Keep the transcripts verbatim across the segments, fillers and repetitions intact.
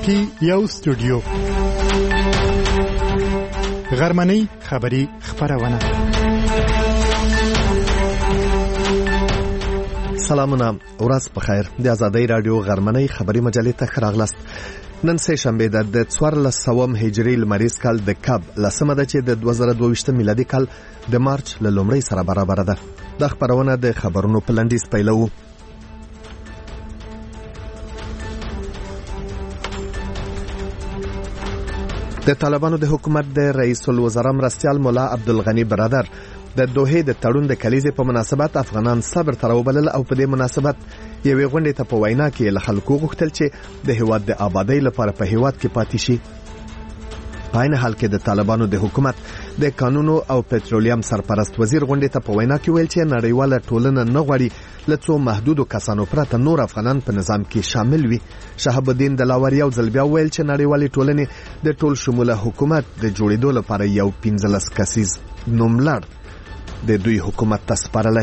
کې یو استودیو غرمنۍ خبری خبرونه. سلامونه، ورځ په خیر. د آزادۍ رادیو غرمنۍ خبری مجلې ته ښه راغلاست. نن سه شنبه ده د څوارلس سوم هجري لمریز کال د کب لسمه ده چې د دوه زره دوه ویشت میلادي کال د مارچ له لومړۍ سره برابر ده. د خبرونه د خبرونو په لنډیز پیلو. د طالبانو د حکومت د رئیس الوزرا مرستیال مولا عبدالغنی برادر د دوحې د تړون د کلیزې په مناسبت افغانان صبر ته راوبلل او په دې مناسبت یوې غونډې ته په وینا کې له خلکو غوښتل چې د هیواد د آبادۍ لپاره په هیواد کې پاتې شي. په عین حال کې د طالبانو د حکومت د قانونو او پټرولیم سرپرست وزیر غونډې ته په وینا کې ویل چې نړیواله ټولنه نه غواړي له څو محدودو کسانو پرته نور افغانان په نظام کې شامل وي. شهاب الدین دلاور یو ځل بیا ویل چې نړیوالې ټولنې د ټول شموله حکومت د جوړېدو لپاره یو پنځلس کسیز نوملړ د دوی حکومت ته سپارلی.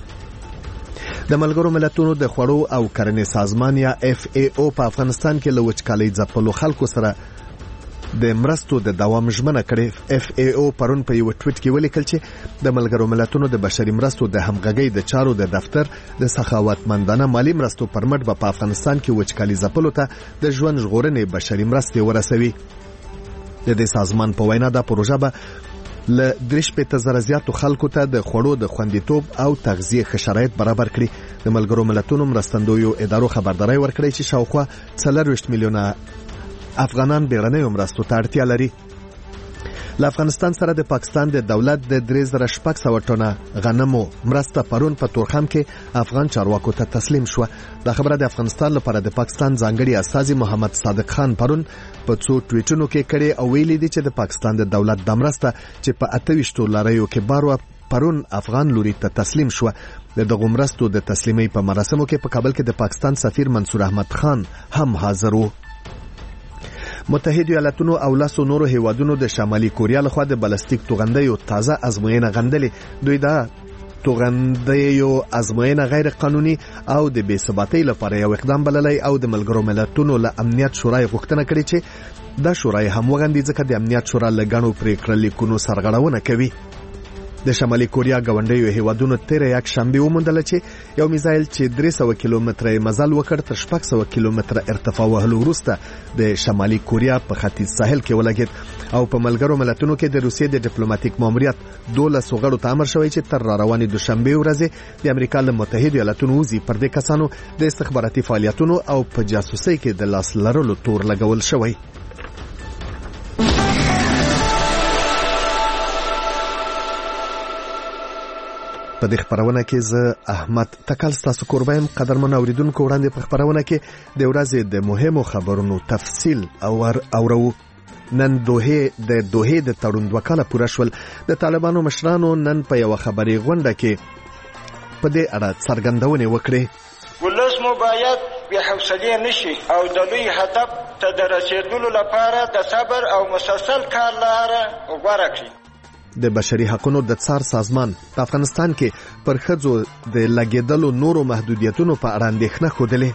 د ملګرو ملتونو د خوړو او کرنې سازمان یا اف ای او په افغانستان کې له وچکالۍ ځپلو خلکو سره د مرستو د دوام ژمنه کړې. اف ای او پرون په یو ټویټ کې ولیکل چې د ملګرو ملتونو د بشري مرستو د همغږۍ د چارو د دفتر د سخاوتمندانه مالی مرستو پرمټ به په افغانستان کې وچکالۍ ځپلو ته د ژوند ژغورنې بشري مرستې ورسوي. د دې سازمان په وینا دا پروژه به له درې شپېته زره زیاتو خلکو ته د خوړو د خوندیتوب او تغذیه ښه شرایط برابر کړي. د ملګرو ملتونو مرستندویو ادارو خبرداری ورکړی چې شاوخوا څلورویشت میلیونه افغانان بیړنیو مرستو ته اړتیا لري. له افغانستان سره د پاکستان د دولت د درې زره شپږ سوه ټنه غنمو مرسته پرون په تورخم کې افغان چارواکو ته تسلیم شوه. دا خبره د افغانستان لپاره د پاکستان ځانګړي استازي محمد صادق خان پرون په څو ټویټونو کې کړي او ویلي دي چې د پاکستان د دولت د مرسته چې په اته ویشتو لاریو کې بارو پرون افغان لوري ته تسلیم شوه. د دغو مرستو د تسلیمۍ په مراسمو کې په کابل کې د پاکستان سفیر منصور احمد خان هم حاضر و. متحده ایالاتونو او لاسو نورو هیوادونو د شمالي کوریا لخوا د بلستیک توغندیو تازه ازموینه غندلې. دوی دا توغندیو ازموینه غیر قانوني او د بې ثباتۍ لپاره یو اقدام بللی او د ملګرو ملتونو له امنیت شورای غوښتنه کړې چې دا شورای هم وغندي ځکه د امنیت شورا له ګڼو پریکړه لیکونو سرغړونه کوي. د شمالي کوریا ګاونډیو هیوادونو تیره یک شنبه وموندله چې یو میزایل چې درې سوه کیلومتره مزل وکړ تر شپږ سوه کیلومتره ارتفاع وهلو وروسته د شمالي کوریا په ختیځ ساحل کې ولګید او په ملګرو ملتونو کې د روسیې د ډیپلوماټیک ماموریت دولسو غړو ته امر شوی چې تر راروانې دوشنبه ورځې د امریکا له متحده ایالاتونو وځي پر دې کسانو د استخباراتي فعالیتونو او په جاسوسۍ کې د لاس لرلو تور لګول شوی. په دې خبرونه کې زه احمد تکل ستاسو کوربایم. قدرمن اوریدونکو، وړاندې په خبرونه کې د ورځې د مهمو خبرونو تفصیل او اورو. نن دوحې د دوحې د تړون دوه کاله پوره شول. د طالبانو مشرانو نن په یو خبري غونډه کې په دې اړه څرګندونه وکړه. ولس مو باید بې حوصلې نشي او د لوی هدف ته د رسیدلو لپاره د صبر او مسلسل کار لاره غوره کړي. د بشري حقوقو د څار سازمان په افغانستان کې پر ښځو د لګیدلو نورو محدودیتونو په اړه اندېښنه ښودلې.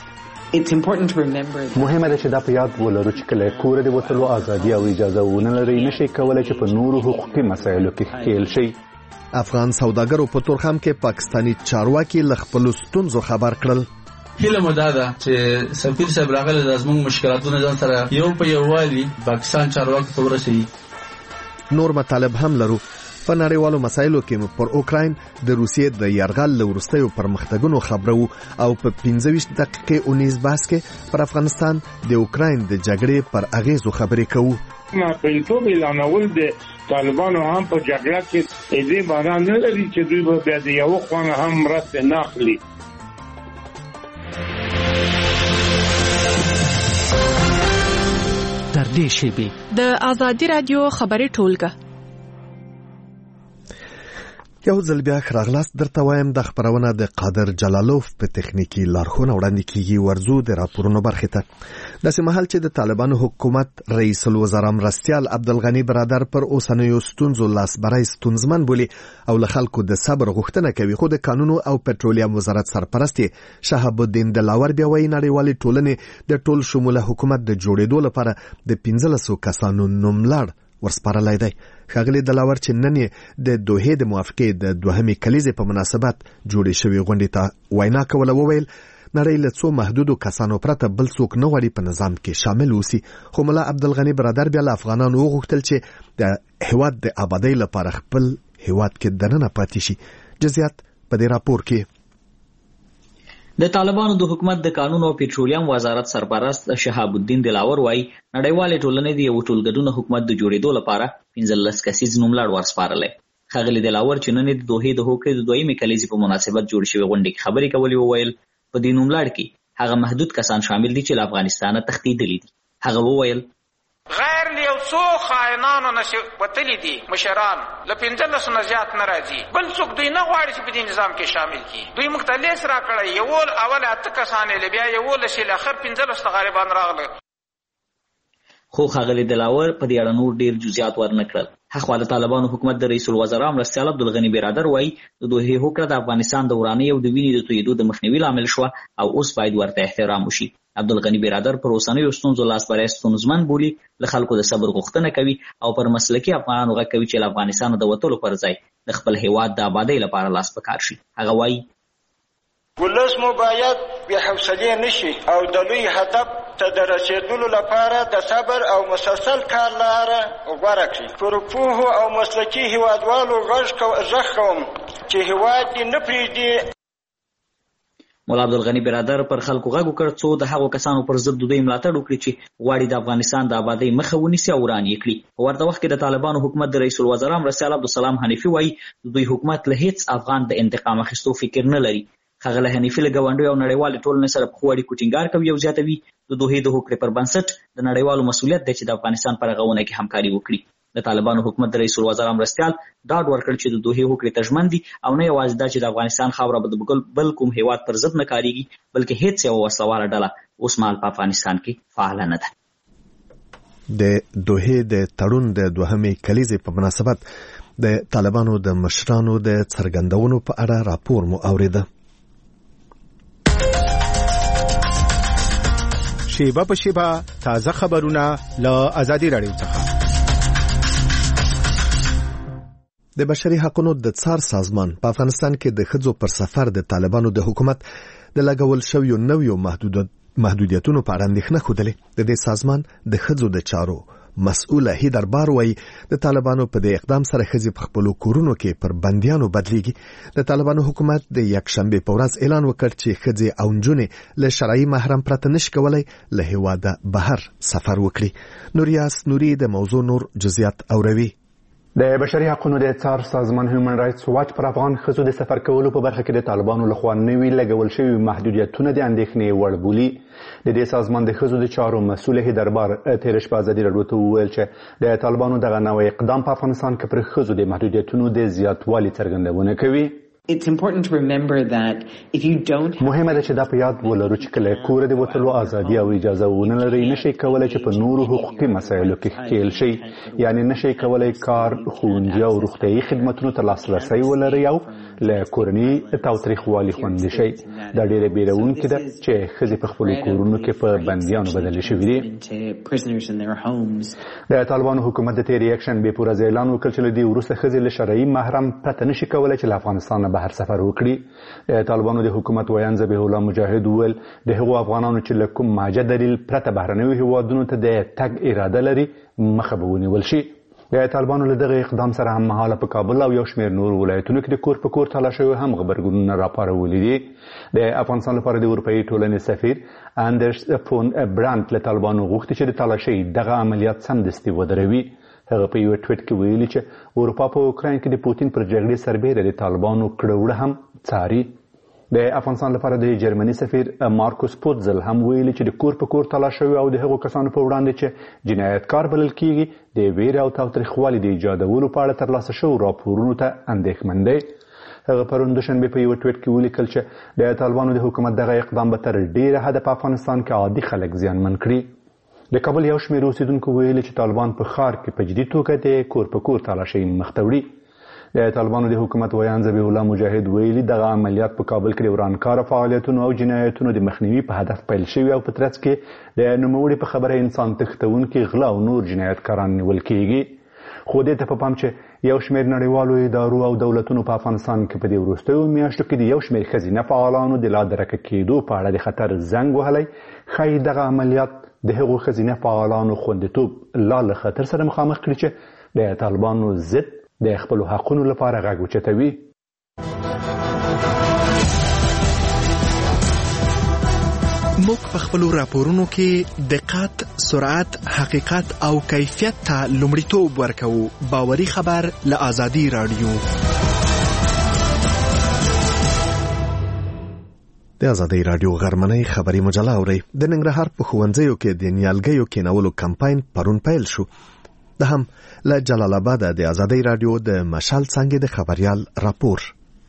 مهمه ده چې دا په یاد ولرو چې کله کور د وتلو ازادي او اجازه ونه لري نشي کولای چې په نورو حقوقي مسایلو کې ښکیل شي. افغان سوداګرو په تورخم کې پاکستانی چارواکي له خپلو ستونزو خبر کړل. هیله مو دا ده چې سفیر صاحب راغلی د زموږ مشکلاتونه ځان سره یو په یو والي پاکستان چارواکو ته ورسوي. نور مطالب هم لرو. په نړیوالو مسایلو کې پر اوکراین د روسیې د یرغل له وروستیو پرمختګونو خبرو او په پنځه ویشت دقیقې اونیز بحث کې پر افغانستان د اوکراین د جګړې پر اغیزو خبرې کوو. ناپېلتوب اعلانول د طالبانو هم په جګړه کې دې معنا نه لري چې دوی به بیا د یو خوانه هم مرسته نه اخلي. تر دې شیبې د آزادۍ رادیو خبري ټولګه. یو ځل بیا خراغلاس درته وایم د خبرونه د قادر جلالوف په تخنیکی لارښوونه وړاندې کیږي. ورځو د راپورونو برخې ته. داسې مهال چې د طالبانو حکومت رئیس الوزرا مرستیال عبدالغنی برادر پر اوسنیو ستونزو لاس برای ستونزمن بولي او له خلکو د صبر غوښتنه کوي، خو د قانونو او پټرولیم وزارت سرپرست شهاب الدین دلاور بیا وایي نړیوالې ټولنې د ټول شموله حکومت د جوړېدو لپاره د پنځلسو کسانو نوملړ ورسپارلی دی. ښاغلي دلاور چې نن د دوحې د موافقې د دوهمې کلیزې په مناسبت جوړې شوې غونډې ته وینا کوله، وویل نړۍ له څو محدودو کسانو پرته بل څوک نه غواړي په نظام کې شامل اوسي. خو ملا عبدالغنی برادر بیا له افغانانو وغوښتل چې د هیواد د آبادۍ لپاره خپل هیواد کې دننه پاتې شي. جزئیات په دې راپور کې. د طالبانو د حکومت د قانون او پټرولیم وزارت سرپرست شهاب الدین دلاور وايي نړیوالې ټولنې د یو ټولګډون حکومت د جوړېدو لپاره پنځلس کسیز نوملړ ورسپارلی. ښاغلي دلاور چې نن د دوحې د هوکړې د دویمې کلیزې په مناسبت جوړ شوې غونډې کې خبرې کولې وویل په دې نوملړ کې هغه محدود کسان شامل دي چې له افغانستانه تښتېدلي دي. هغه وویل غیر له یو څو خاینانو نشي وتلی دي مشران له پنځلسو نه زیات نه راځي، بل څوک دوی نه غواړي چې په دې نظام کې شامل کړي. دوی موږ ته لیست راکړی یول اول اته کسان یې بیا یولس یې اخر پنځلس ته غالبان راغله. خو ښاغلي دلاور په دې اړه نور ډېر جزئیات ورنه کړل. هغه د طالبانو حکومت د رئیس الوزرا مرستیال عبدالغنی برادر وايي د دوحې هوکړه د افغانستان د ورانۍ او د وینې د تویېدو د مخنیوي لامل شوه او اوس باید ورته احترام وشي. عبدالغنی برادر پر اوسنیو ستونزو لاس بری ستونزمن بولي، له خلکو د صبر غوښتنه کوي او پر مسلکي افغانانو غږ کوي چې له افغانستانه د وتلو پر ځای د خپل هیواد د آبادۍ لپاره لاس په کار شي. هغه وايي ولس مو باید بې حوصلې نشي او د لوی هدف ته د رسېدلو لپاره د صبر او مسلسل کار لاره غوره کړي. پر پوهو او مسلکي هیوادوالو غږ کوم چې هیواد دې نه پرېږدي. مولا عبدالغنی برادر پر خلکو غږ وکړ څو د هغو کسانو پر ضد دوی ملاتړ وکړي چې غواړي د افغانستان د آبادۍ مخه ونیسي او وران یې کړي. په ورته وخت کې د طالبانو حکومت د رئیس الوزرا مرستیال عبدالسلام حنیفي وایي د دوی حکومت له هیڅ افغان د انتقام اخیستو فکر نه لري. ښاغلی حنیفي له ګاونډیو او نړیوالې ټولنې سره په ښو اړیکو ټینګار کوي او زیاتوي د دوحې د هوکړې پر بنسټ د نړیوالو مسؤلیت دی چې د افغانستان په رغونه کې همکاري وکړي. د طالبانو حکومت د رئیس الوزرا مرستیال ډاډ ورکړ چې د دوحې هوکړې ته ژمن دي او نه یوازې دا چې د افغانستان خاوره به د بل کوم هیواد پر ضد نه کاریږي، بلکې هیڅ یوه وسله ډله اوس مهال په افغانستان کې فعاله نه ده. د دوحې د تړون د دوهمې کلیزې په مناسبت د طالبانو د مشرانو د څرګندونو په اړه راپور مو اوریده. شیبه په شیبه تازه خبرونه له آزادي رادیو څخه. د بشري حقوقو د څار سازمان په افغانستان کې د ښځو پر سفر د طالبانو د حکومت د لګول شویو نویو محدودیتونو په اړه اندېښنه ښودلې. د دې سازمان د ښځو د چارو مسؤله هیدر بار وایي د طالبانو په دې اقدام سره ښځې په خپلو کورونو کې پر بندیانو بدلیږي. د طالبانو حکومت د یکشنبې په ورځ اعلان وکړ چې ښځې او نجونې له شرعي محرم پرته نشي کولی له هیواده بهر سفر وکړي. نوریاس نوري د موضوع نور جزئیات اوروي. د بشري حقوقو د څار سازمان هیومن رایټس واچ پر افغان ښځو د سفر کولو په برخه کې د طالبانو لخوا نوي لګول شوي محدودیتونه د اندېښنې وړ بولي. د دې سازمان د ښځو د چارو مسؤل هیدر بار تېره شپه ازادي راډیو ته وویل چې د طالبانو دغه نوی اقدام په افغانستان کې پر ښځو د محدودیتونو د زیاتوالي څرګندونه کوي. It's important to remember that if you don't مهمه ده چې دا په یاد ولرو چې کله کور د وتلو ازادي او اجازه ونه لرئ نشئ کولی چې په نورو حقوقي مسایلو کې ښکیل شئ، یعنی نشئ کولی کار، ښوونځي او روغتیایي خدمتونو ته لاسرسی ولرئ او له کورني تاوتریخوالي خوندي شئ. دا ډېره بیروونکې ده چې ښځې په خپلو کورونو کې په بندیانو بدلې شوي دي. د طالبانو حکومت د تېرې یکشنبې په ورځ اعلان وکړ چې له دې وروسته ښځې له شرعي محرم پرته نشي کولی چې له افغانستان بهر سفر وکړي. طالبانو د حکومت ویان ذبیح الله مجاهد وویل د هغو افغانانو چې له کوم ماجه دلیل پرته بهرنیو هیوادونو ته د تګ اراده لري مخه به ونیول شي. د طالبانو له دغه اقدام سره هم مهاله په کابل او یو شمېر نور ولایتونو کې د کور په کور تالاشیو هم غبرګونونه راپارولي دي. د افغانستان لپاره د اروپایي ټولنې سفیر اندرس فون برانت له طالبانو غوښتي چې د تالاشۍ دغه عملیات سمدستي ودروي. هغه په یو ټویټ کې ویلي چې اروپا په اوکراین کې د پوتین پر جګړې سربېره د طالبانو کړه وړه هم څاري. د افغانستان لپاره د جرمني سفیر مارکوس پوتزل هم ویلي چې د کور په کور تلاش شوي او د هغو کسانو په وړاندې چې جنایتکار بلل کیږي د ویرې او تاوتریخوالي د ایجادولو په اړه ترلاسه شوو راپورونو ته اندېښمن دی. هغه پرون دوشنبې په یوه ټویټ کې ولیکل چې د طالبانو د حکومت دغه اقدام به تر ډیره حده په افغانستان کې عادي خلک زیانمن کړي. د کابل یو شمېر اوسېدونکو ویلي چې طالبان په ښار کې په جدي توګه د کور په کور تلاشۍ مخ ته وړي. د طالبانو د حکومت ویان ذبیح الله مجاهد ویلي دغه عملیات په کابل کې د ورانکاره فعالیتونو او جنایتونو د مخنیوي په هدف پیل شوي او په ترڅ کې د نوموړي په خبره انسان تښتونکي غله او نور جنایتکاران نیول کیږي. خو دې ته په پام چې یو شمېر نړیوالو ادارو او دولتونو په افغانستان کې په دې وروستیو میاشتو کې د یو شمېر ښځینه فعالانو د لا درکه کېدو په اړه د خطر زنګ وهلی، ښایي دغه عملیات د هغو ښځینه فعالانو خوندیتوب لا له خطر سره مخامخ کړي چې د طالبانو ضد د خپلو حقونو لپاره غږ اوچتوي. موږ په خپلو راپورونو کې دقت، سرعت، حقیقت او کیفیت ته لومړیتوب ورکوو. باوري خبر له آزادي راډیو. د آزادي راډیو غرمنۍ خبري مجله اورئ. د ننګرهار په ښوونځیو کې د نیالګیو کینولو کمپاین پرون پیل شو. د هم له جلال آباد د آزادي راډیو د مشال څنګه د خبريال راپور.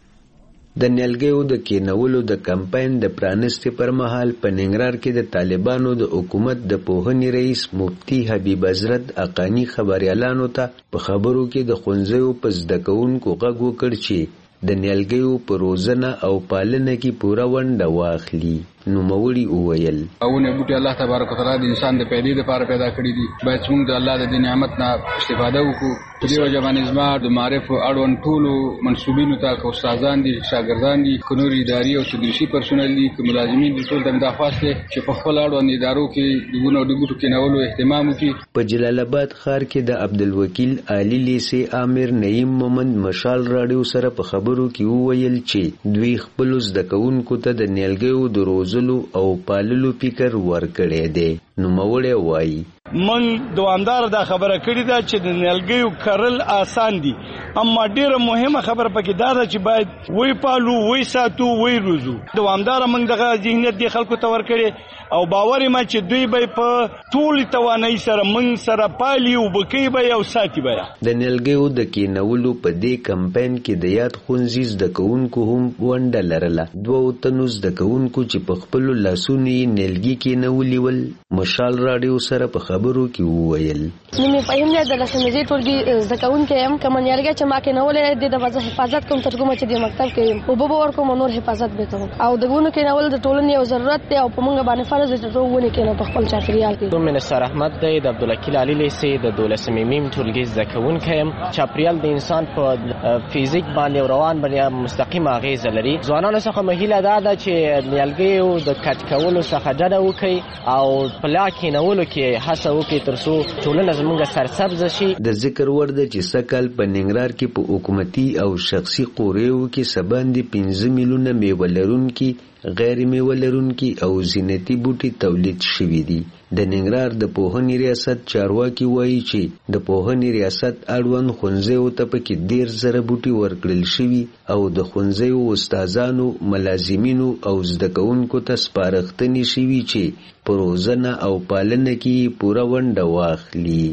د نیالګیو د کینولو د کمپاین د پرانستې پر مهال په ننګرهار کې د طالبانو د حکومت د پوهنې رئیس مفتی حبیب حضرت اقانی خبريالانو ته په خبرو کې د ښوونځیو په زده کوونکو غږ وکړ چې د نیالګیو په روزنه او پالنه کې پوره ونډه واخلي. نوموړي وویل اونه بوټي الله تبارک وتعالى د انسان د پیدې لپاره پیدا کړی دي، باید موږ د الله د دې نعمت نه استفاده وکړو. په دې وجه باندې زما د معرف اړوند ټولو منسوبینو ته که استادان دي، شاګردان دي، که نور اداري او تدریسي پرسونل دي، که ملازمین دي، ټول ته دا خواست دی چې په خپل اړوند ادارو کې د ګونو د بوټو کینولو اهتمام وکړي. په جلال آباد ښار کې د عبدالوکیل عالی لیسې امیر نعیم مومند مشال راډیو سره په خبرو کې وویل چې دوی خپل زده کوونکو ته د نیالګیو د روزلو او پاللو فکر ورکړی دی. نوموړی وایي من دوامدار دا خبره کړې ده چې د نیالګیو کرل آسان دي، اما ډیره مهمه خبره پکې دا ده چې باید وی پالو، وی ساتو، وی روزو. دوامدار موږ دغه ذهنیت دی خلکو ته ورکړي او باور ما چې دوی به په ټول توانایي سره موږ سره پالي او بکی به او ساتي به. د نیالګیو د کینولو په دې کمپاین کې د یاد ښوونځي زده کوونکو هم ونډه لرله. دوه تنو زده کوونکو چې په خپلو لاسونو یې نیالګي کینولي ول مشال راډیو سره په خبرو کې وویل نیمه فهم نه د لسمې ټولګي زده کوونکي هم کوم نیالګي چې ما کینولې د وځه حفاظت کوم تر کومه چې د مکتب کې او به ورکوم نور حفاظت به کوم او د ګونو کینول د ټولنې یو ضرورت دی او په موږ باندې فرض دی چې ونه کینو په خپل چاپیریال کې. دوم منستر احمد دی د عبدالوکیل علی لیسې د دولسمې میم ټولګي زده کوونکی هم. چاپیریال د انسان په فزیک باندې روان باندې مستقیم اغیز لري. ځوانانو څخه مهیله ده دا چې نیالګیو د کټ کولو څخه ډډه وکړي او په لا کینولو کې هڅه وکړي ترڅو ټولنه زموږ سرسبز شي. د ذکر وړ ده چې سکل په ننګرهار کې په حکومتي او شخصي قوریو کې سباندې پنځه میلیونه میوه لرونکي، غیر میوه لرونکي او زینتي بوټي تولید شوي دي. د ننګرهار د پوهنې ریاست چارواکي وایي چې د پوهنې ریاست اړوند ښوونځیو ته پکې ډېر زره بوټي ورکړل شوي او د ښوونځیو استادانو، ملازمینو او زده کوونکو ته سپارښتنې شوي چې په روزنه او پالنه کې پوره ونډه واخلي.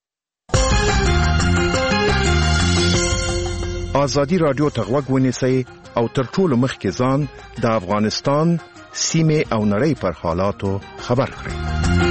آزادي راډیو ته غوږ ونیسئ او تر ټولو مخکې ځان د افغانستان، سیمې او نړۍ پر حالاتو خبر کړئ.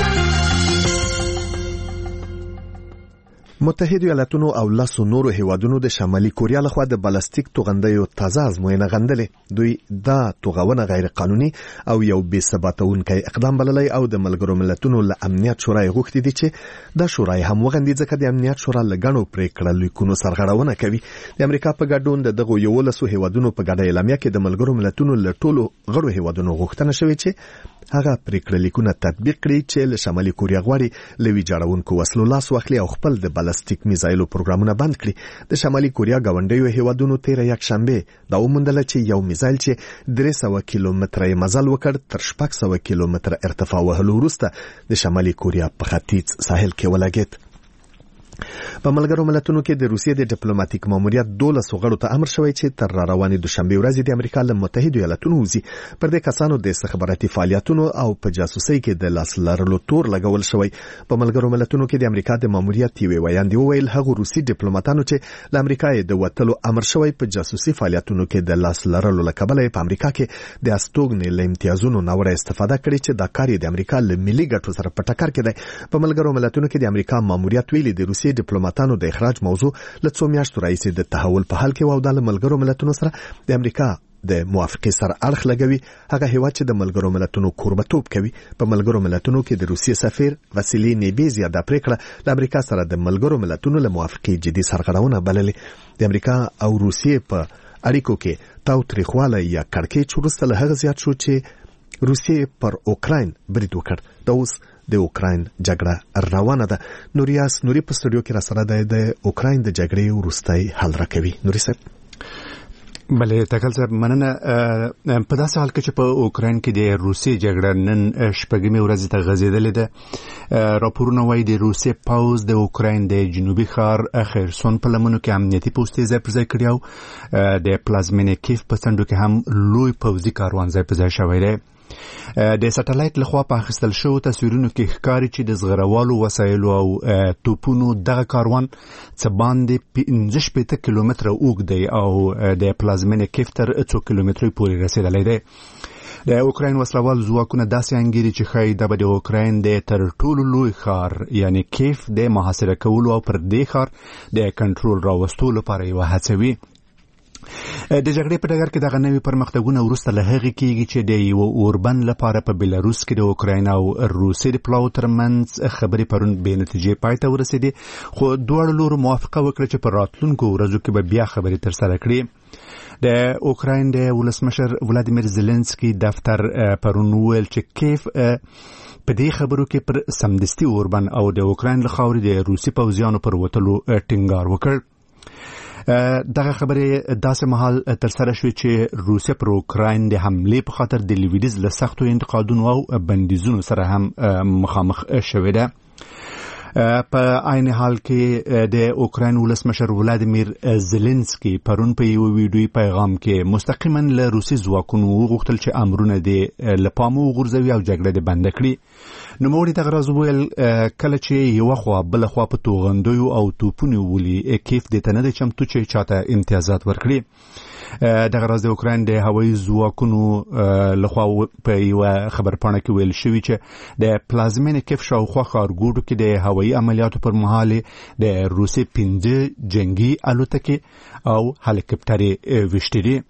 متحده ایالاتونو او لاسو نورو هیوادونو د شمالي کوریا لخوا د بالستیک توغندیو تازه ازموینه غندلې. دوی دا توغونه غیر قانوني او یو بې ثباتونکی اقدام بللی او د ملګرو ملتونو له امنیت شورا غوښتي دي چې دا شورا هم وغندي ځکه د امنیت شورا لګڼو پریکړه لیکونو سرغړونه کوي. د امریکا په ګډون د دغه یو لسو هیوادونو په ګډه اعلامیه کې د ملګرو ملتونو له ټولو غړو هیوادونو غوښتنه شوې چې هغه پریکړه لیکونه تطبیق کړي چې له شمالي کوریا غواړي لوي جوړونکو وسلو لاس واخلي او خپل د بالستیک میزایلو پروګرامونه بند کړي. د شمالي کوریا ګاونډیو هیوادونو تیر یک شنبه دا وموندل چې یو میزایل چې درې سوه کیلومتره مزل وکړ تر شپږ سوه کیلومتره ارتفاع وهلو وروسته د شمالي کوریا په ختیځ ساحل کې ولګېد. په ملګرو ملتونو کې د روسیې د ډیپلوماټیک ماموریت دولسو غړو ته امر شوی چې تر را روانې دوشنبه ورځې د امریکا له متحدو ایالاتونو وځي. پر دې کسانو د استخباراتي فعالیتونو او په جاسوسۍ کې د لاس لرلو تور لګول شوی. په ملګرو ملتونو کې د امریکا د ماموریت یوې ویاندې وویل هغه روسي ډیپلوماټانو چې له امریکا د وتلو امر شوی په جاسوسي فعالیتونو کې د لاس لرلو له کبله په امریکا کې د استوګنې له امتیازونو نوره استفاده کړې چې دا کار د امریکا له ملي ګټو سره په ټکر کې دی. په ملګرو ملتونو کې د امریکا ماموریت ویلي د روسي ډیپلوماټانو د اخراج موضوع له څو میاشتو راهیسې د تحول په حال کې و او د ملګرو ملتونو سره د امریکا د موافقې سره اړخ لګوي. هغه هیواد چې د ملګرو ملتونو کوربتوب کوي. په ملګرو ملتونو کې د روسیې سفیر واسیلی نیبیزیا د پریکړه د امریکا سره د ملګرو ملتونو له موافقې جدي سرغړونه بللې. د امریکا او روسیې په اړیکو کې تاوتریخوالی یا کړکېچ وروسته له هغه زیات شو چې روسیې پر اوکراین برید وکړ. دا اوس د اوکراین جګړه روانه ده. نوریاس نوري په سټوډیو کې را سره ده د اوکراین د جګړې وروستۍ حل راکوي. نوري صاحب. بله تکل صاحب مننه. په داسې حال کې چې په اوکراین کې د روسي جګړه نن شپږمې ورځې ته غځېدلې ده. راپورونه وایي د روسي پوځ د اوکراین د جنوبي ښار خرسون په لمنو کې امنیتي پوستې ځای پر ځای کړي او د پلازمینې کیف په څنډو کې هم لوی پوځي کاروان ځای پر ځای شوی دی. د سټلایټ لخوا په اخیستل شوو تصویرونو کې ښکاري چې د زغروالو وسایلو او توپونو دغه کاروان څه باندې پنځه شپېته کیلومتره اوږد دی او د پلازمینې کیف تر څو کیلومترو پورې رسېدلی دی. د اوکراین وسلوال ځواکونه داسې انګیري چې ښایي دا به د اوکراین د تر ټولو لوی ښار یعنی کیف د محاصره کولو او پر دې ښار د کنټرول راوستو لپاره یوه هڅه وي. د جګړې په ډګر کې دغه نوي پرمختګونه وروسته له هغې کېږي چې د یوه اوربند لپاره په بیلاروس کې د اوکراین او روسیې د پلاو ترمنځ خبرې پرون بې نتیجې پای ته ورسېدې. خو دواړو لورو موافقه وکړه چې په راتلونکو ورځو کې به بیا خبرې ترسره کړي. د اوکراین د ولسمشر ولادیمیر زيلنسکي دفتر پرون وویل چې کیف په دې خبرو کې پر سمدستي اوربند او د اوکراین له خاورې د روسي پوځیانو پر وتلو ټینګار وکړ. دغه خبرې داسې مهال ترسره شوې چې روسیه پر اوکراین د حملې په خاطر د لویدیځ له سختو انتقادونو او بندیزونو سره هم مخامخ شوې ده. په عین حال کې د اوکراین ولسمشر ولادیمیر زيلنسکي پرون په یو ویډیوي پیغام کې مستقیما له روسي ځواکونو وغوښتل چې امرونه د لپامو وغورځوي او جګړه د بند کړي. نوموړي دغه راز وویل کله چې یوه خوا بله خوا په توغندیو او توپونو ولي کیف دې ته نه دی چمتو چې چاته امتیازات ورکړي. دغه راز د اوکراین د هوایي ځواکونو لخوا په یوه خبرپاڼه کې ویل شوي چې د پلازمینې کیف شاوخوا ښارګوټو کې د هوایي عملیاتو پر مهال د روسیې پنځه جنګي الوتکې او هلیکاپټرې ویشتې دي.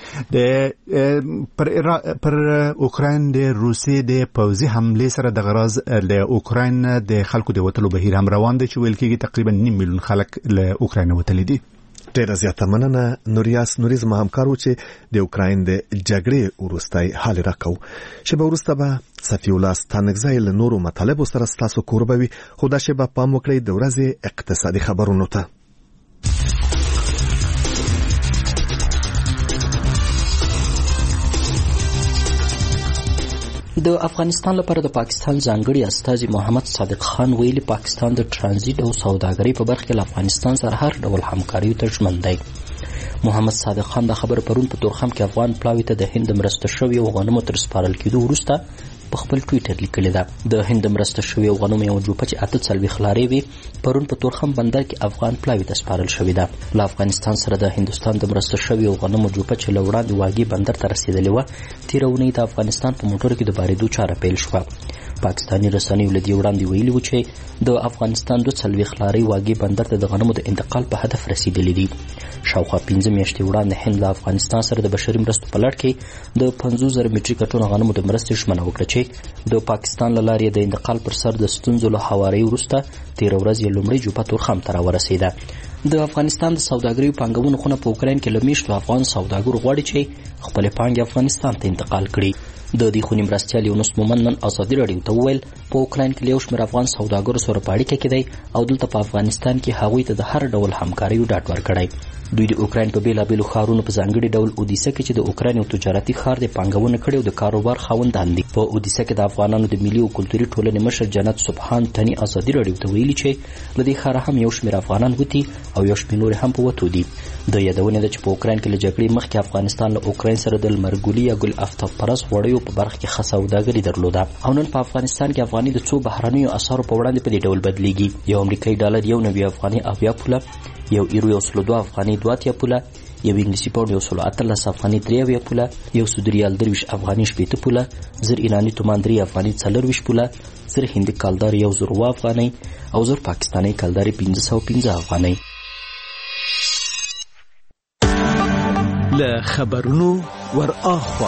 د پر پر اوکراین د روسیې د پوځي حملې سره د غراز د اوکراین د خلکو د وتلو بهیر هم روان دی چې ویل کېږي تقریبا نیم میلیون خلک له اوکراین وتلي دي. ډیره زیاته مننه. نوریاس نوري زما همکار و چې د اوکراین د جګړې وروستی حال راکو. شیبه وروسته به صفی الله ستانکزی له نورو مطالبو سره ستاسو کوربه وي. خو دا شیبه پام وکړئ د ورځې اقتصادي خبرونو ته. د افغانستان لپاره د پاکستان ځانګړي استازي محمد صادق خان ویلي پاکستان د ترانزیت او سوداګرۍ په برخه کې له افغانستان سره هر ډول همکاري ته ژمن دی. محمد صادق خان د خبر پرون په تورخم کې افغان پلاوي ته د هند مرسته شوی او غنمو تر سپارل کېدو وروسته په خپل ټویټر لیکلی ده. د هند مرسته شوی او غنمو یو جوپه چې اته څلوېښت لارې وي پرون په تورخم بندر کې افغان پلاوي ته سپارل شوې ده. له افغانستان سره د هندوستان د مرسته شوی او غنمو جوپه چې له وړاندې واګي بندر ته رسېدلې وه تېره اونۍ د افغانستان په موټرو کې د بارېدو چاره پیل شوه. پاکستاني رسنیو له دې وړاندې ویلي وو چې د افغانستان دوه څلوېښت لارۍ واګي بندر ته د غنمو د انتقال په هدف رسېدلي دي. شاوخوا پنځه میاشتې وړاندې هند له افغانستان سره د بشري مرستو په لړ کې د پنځوس زره مټریکه ټنو غنمو د مرستې ژمنه وکړه چې د پاکستان له لارې د انتقال پر سر د ستونزو له هوارۍ وروسته تېره ورځ یې لومړۍ جوپه تورخم ته راورسېده. د افغانستان د سوداګرۍ پانګونو خونه په اوکراین کې له میشتو افغان سوداګرو غواړي چې خپلې پانګې افغانستان ته انتقال کړي. د دې خونې مرستیال یونس مومن نن ازادي راډیو ته وویل په اوکراین کې له یو شمېر افغان سوداګرو سره په اړیکه کې دی او دلته په افغانستان کې هغوی ته د هر ډول همکاریو ډاډ ورکړی. دوی د اوکراین په بېلابېلو ښارونو په ځانګړي ډول اودیسه کې چې د اوکراین یو تجارتي ښار دی پانګونه کړې او د کاروبار خاوندان دي. په اودیسه کې د افغانانو د ملي او کلتوري ټولنې مشر جنت سبحان تني ازادي راډیو ته ویلي چې له دې ښاره هم یو شمېر افغانان وتي او یو شمېر نور هم په وتو دي. د یادونه ده چې په اوکراین کې له جګړې مخکې افغانستان له اوکراین سره د لمرګلي یا ګل افتاب پرست وړیو په برخه کې ښه سوداګري درلوده او نن په افغانستان کې افغاني د څو بهرنیو اسعارو په وړاندې په دې ډول بدلیږي. یو امریکایي ډالر یو نوي افغاني اویا پوله، یو ایرو یو سلو دوه افغاني دوه اتیا پوله، یو انګلیسي پاونډ یو سلو اتلس افغاني درې اویا پوله، یو سعودي ریال درویشت افغاني شپېته پوله، زر ایراني تومان درې افغاني څلرویشت پوله، زر هندي کالدار یو زر اوه افغانۍ او زر پاکستاني کالدار پنځه سوه پنځه افغانۍ. له خبرونو ور اخوا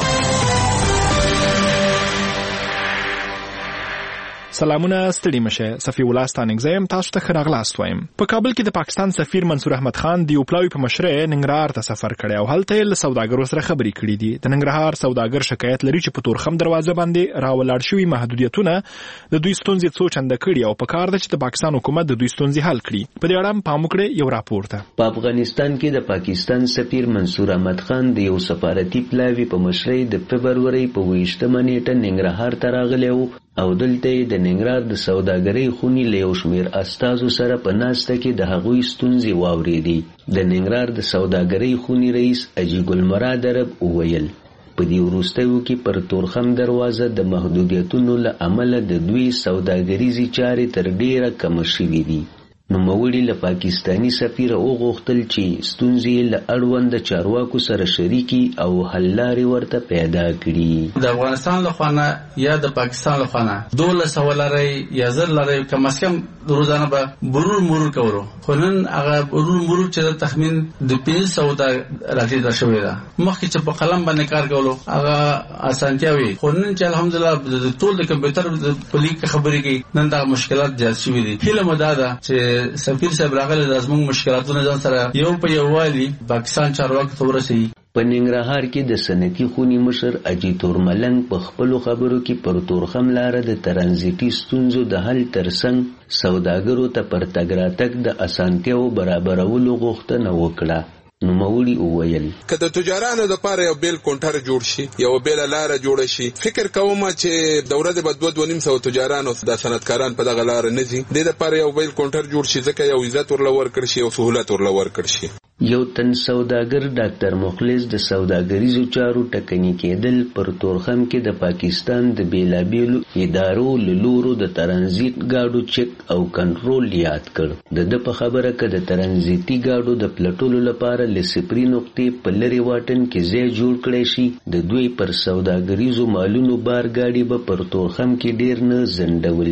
سلامونه ستړي مشه. صفي الله ستانګزم تاسو ته خراغلاست وایم. په کابل کې د پاکستان سفیر منصور احمد خان د یوپلاوی په مشرۍ ننګرهار ته سفر کړی او هلته له سوداګرو سره خبرې کړې دي. د ننګرهار سوداګر شکایت لري چې په تورخم دروازه باندې راولاړ شوي محدودیتونه د دوی ستونزې څو چنده کړي او په کار ده چې د پاکستان حکومت د دوی ستونزې حل کړي. په دې اړه پام وکړئ یو راپور ته. په افغانستان کې د پاکستان سفیر منصور احمد خان د یو سفارتي پلاوی په مشرۍ د فبرورۍ په ویشتمه نیټه ننګرهار ته راغلی او دلته د ننګرهار د سوداګرۍ خونې له یو شمېر استازو سره په ناسته کې د هغوی ستونزې واورېدې. د ننګرهار د سوداګرۍ خونې رئیس اجي ګل مراد عرب وویل په دې وروستیو کې پر تورخم دروازه د محدودیتونو له امله د دوی سوداګریزې چارې تر ډېره کمه شوې دي. نوموړي له پاکستاني سفیر وغوښتل چې ستونزې له اړوند چارواکو سره شریکي او حل لارې ورته پیدا کړي. د افغانستان له خوا نه یا د پاکستان له خوا نه دولس سوه لرئ یا زر لرئ کم از کم روزانه به برور مرور کولو، خو نن هغه برور مرور چې د تخمین د پنځه سوه ته راټیټه شوې ده. مخکې چې په قلم باندې کار کولو هغه اسانتیا وي، خو نن چې الحمدلله د ټول د کمپیوټر په لیک خبرې کوي نن دا مشکلات زیات شوي دي. هیله مو دا ده چې سفیر صاحب راغلی د زموږ مشکلاتونه ځان سره یو په یووالي پاکستان چارواکو ته ورسوي. په ننګرهار کې د صنعتي خونې مشر اجي تورملنګ په خپلو خبرو کې پر تورخم لاره د ترانزیتي ستونزو د حل ترڅنګ سوداګرو ته پر تګ راتګ د اسانتیاو برابرولو غوښتنه وکړه. نوموړي وویل که د تجارانو لپاره یو بیل کونټر جوړ شي، یو بیل لاره جوړه شي، فکر کوم چې د ورځې به دوه دوه نیم سوه تجارانو د صنعتکاران په دغه لاره نه ځي. د دې لپاره یو بیل کونټر جوړ شي ځکه یو عزت ورله ورکړ شي، یو سهولت ورله ورکړ شي. یو تن سوداګر ډاکټر مخلص د سوداګریزو چارو ټکنی کېدل پر تورخم کې د پاکستان د بیلابیلو ادارو له لورو د ترانزیت گاډو چک او کنټرول یاد کړ. د ده په خبره که د ترانزیتي گاډو د پلټلو لپاره له صفري نقطې په لرې واټن کې ځای جوړ کړی شي، د دوی پر سوداګریزو مالونو بار گاډي به پر تورخم کې ډیر نه ځنډول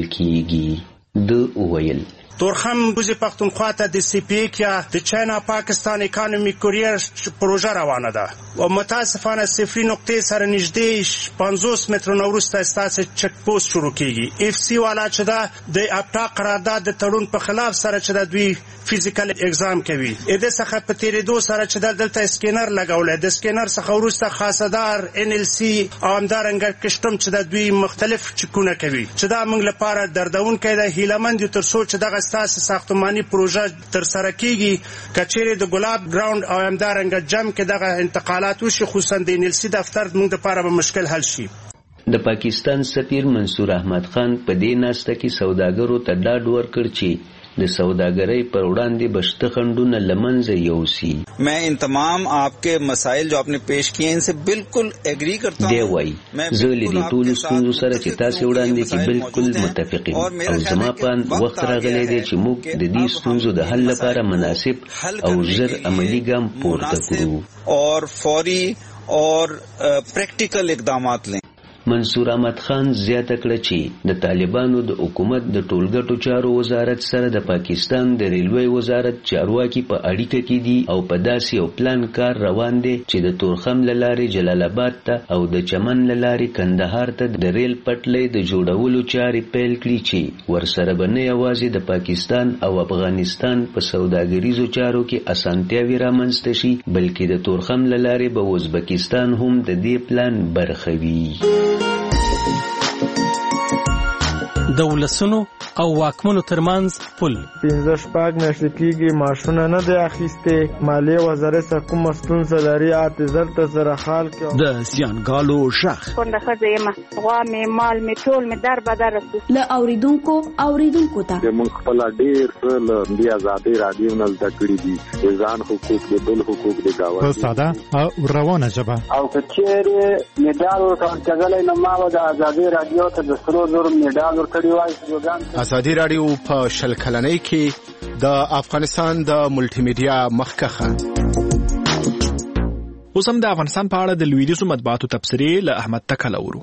کیږي. ده وویل تورخم بوزي پختونخوا ته د سی پی یا د چاینا پاکستان اکانومی کوریر پروژه روانه ده او متاسفانه صفري نقطې سره نږدې پنځوس مترونه وروسته ستاسو چک پوسټ شروع کیږي. اف سی والا چې دا د اپټا قرارداد د تړون په خلاف سره چې د دوی فزیکل اگزام کوي، اې د څخه په تیریدو سره چې د دلته سکینر لګولې، د سکینر څخه وروسته خاصدار ان ال سی او همدارنګه کشتم چې د دوی مختلف چکونه کوي چې دا موږ لپاره دردونکی ده. هیلهمند یو تر څو چې دغه ستاسو ساختماني پروژه تر سره کیږي، کچېرې د ګلاب ګراوند او همدارنګه جم کې دغه انتقالات وشي، خصوصا د ان ال سی دفتر موږ لپاره به مشکل حل شي. د پاکستان سفیر منصور احمد خان په دې ناسته کې سوداګرو ته ډاډ ورکړ چې د سوداګرۍ پر وړاندې بشته خنډونه له منځه یوسي. میں ان تمام آپ کے مسائل جو آپ نے پیش کیے ان سے بالکل ایگری کرتا ہوں. دی وایي زه له دې ټولو ستونزو سره چې تاسې وړاندې کې بالکل متفق یم او زما په وخت راغلی دی چې موږ د دې ستونزو د حل لپاره مناسب او ژر عملي ګام پورته کړو اور فوري اور پریکټیکل اقدامات لیں. منصور احمد خان زیاته کړه چې د طالبانو د حکومت د ټولګټو چارو وزارت سره د پاکستان د ریلوی وزارت چارواکي په اړیکه کې دي او په داسې یو پلان کار روان دی چې د تورخم له لارې جلال آباد ته او د چمن له لارې کندهار ته د ریل پټلۍ د جوړولو چارې پیل کړي چې ورسره به نه یوازې د پاکستان او افغانستان په سوداګریزو چارو کې اسانتیاوې رامنځته شي بلکې د تورخم له لارې به ازبکستان هم د دې پلان برخه وي. د ولسونو او واکمنو ترمنځ پل پنځه شپږ میاشتې کېږي معاشونه نه دی اخیستې مالیې وزارت سره کومه ستونزه لري اته زر ته سره حال کې د زیانګالو شخ کونډه ښځه یم غوا مې مال مې ټول مې در بدر له اوریدونکو اوریدونکو ته موږ خپل ډېر څه له دې ازادۍ راډیو نه زده کړي دي ځان حقوق د بل حقوق د گاونډي په ساده او روانه ژبه او که چیرې میډال ورکړل کېدلی نو ما به د ازادۍ راډیو ته د سرو زرو میډال ورکړی وای. ازادي راډیو په شل کلنۍ کې د افغانستان د ملټي میډیا مخکخه. اوس هم د افغانستان په اړه د لویدیځو مطبوعاتو تبصرې له احمد تکل اورو.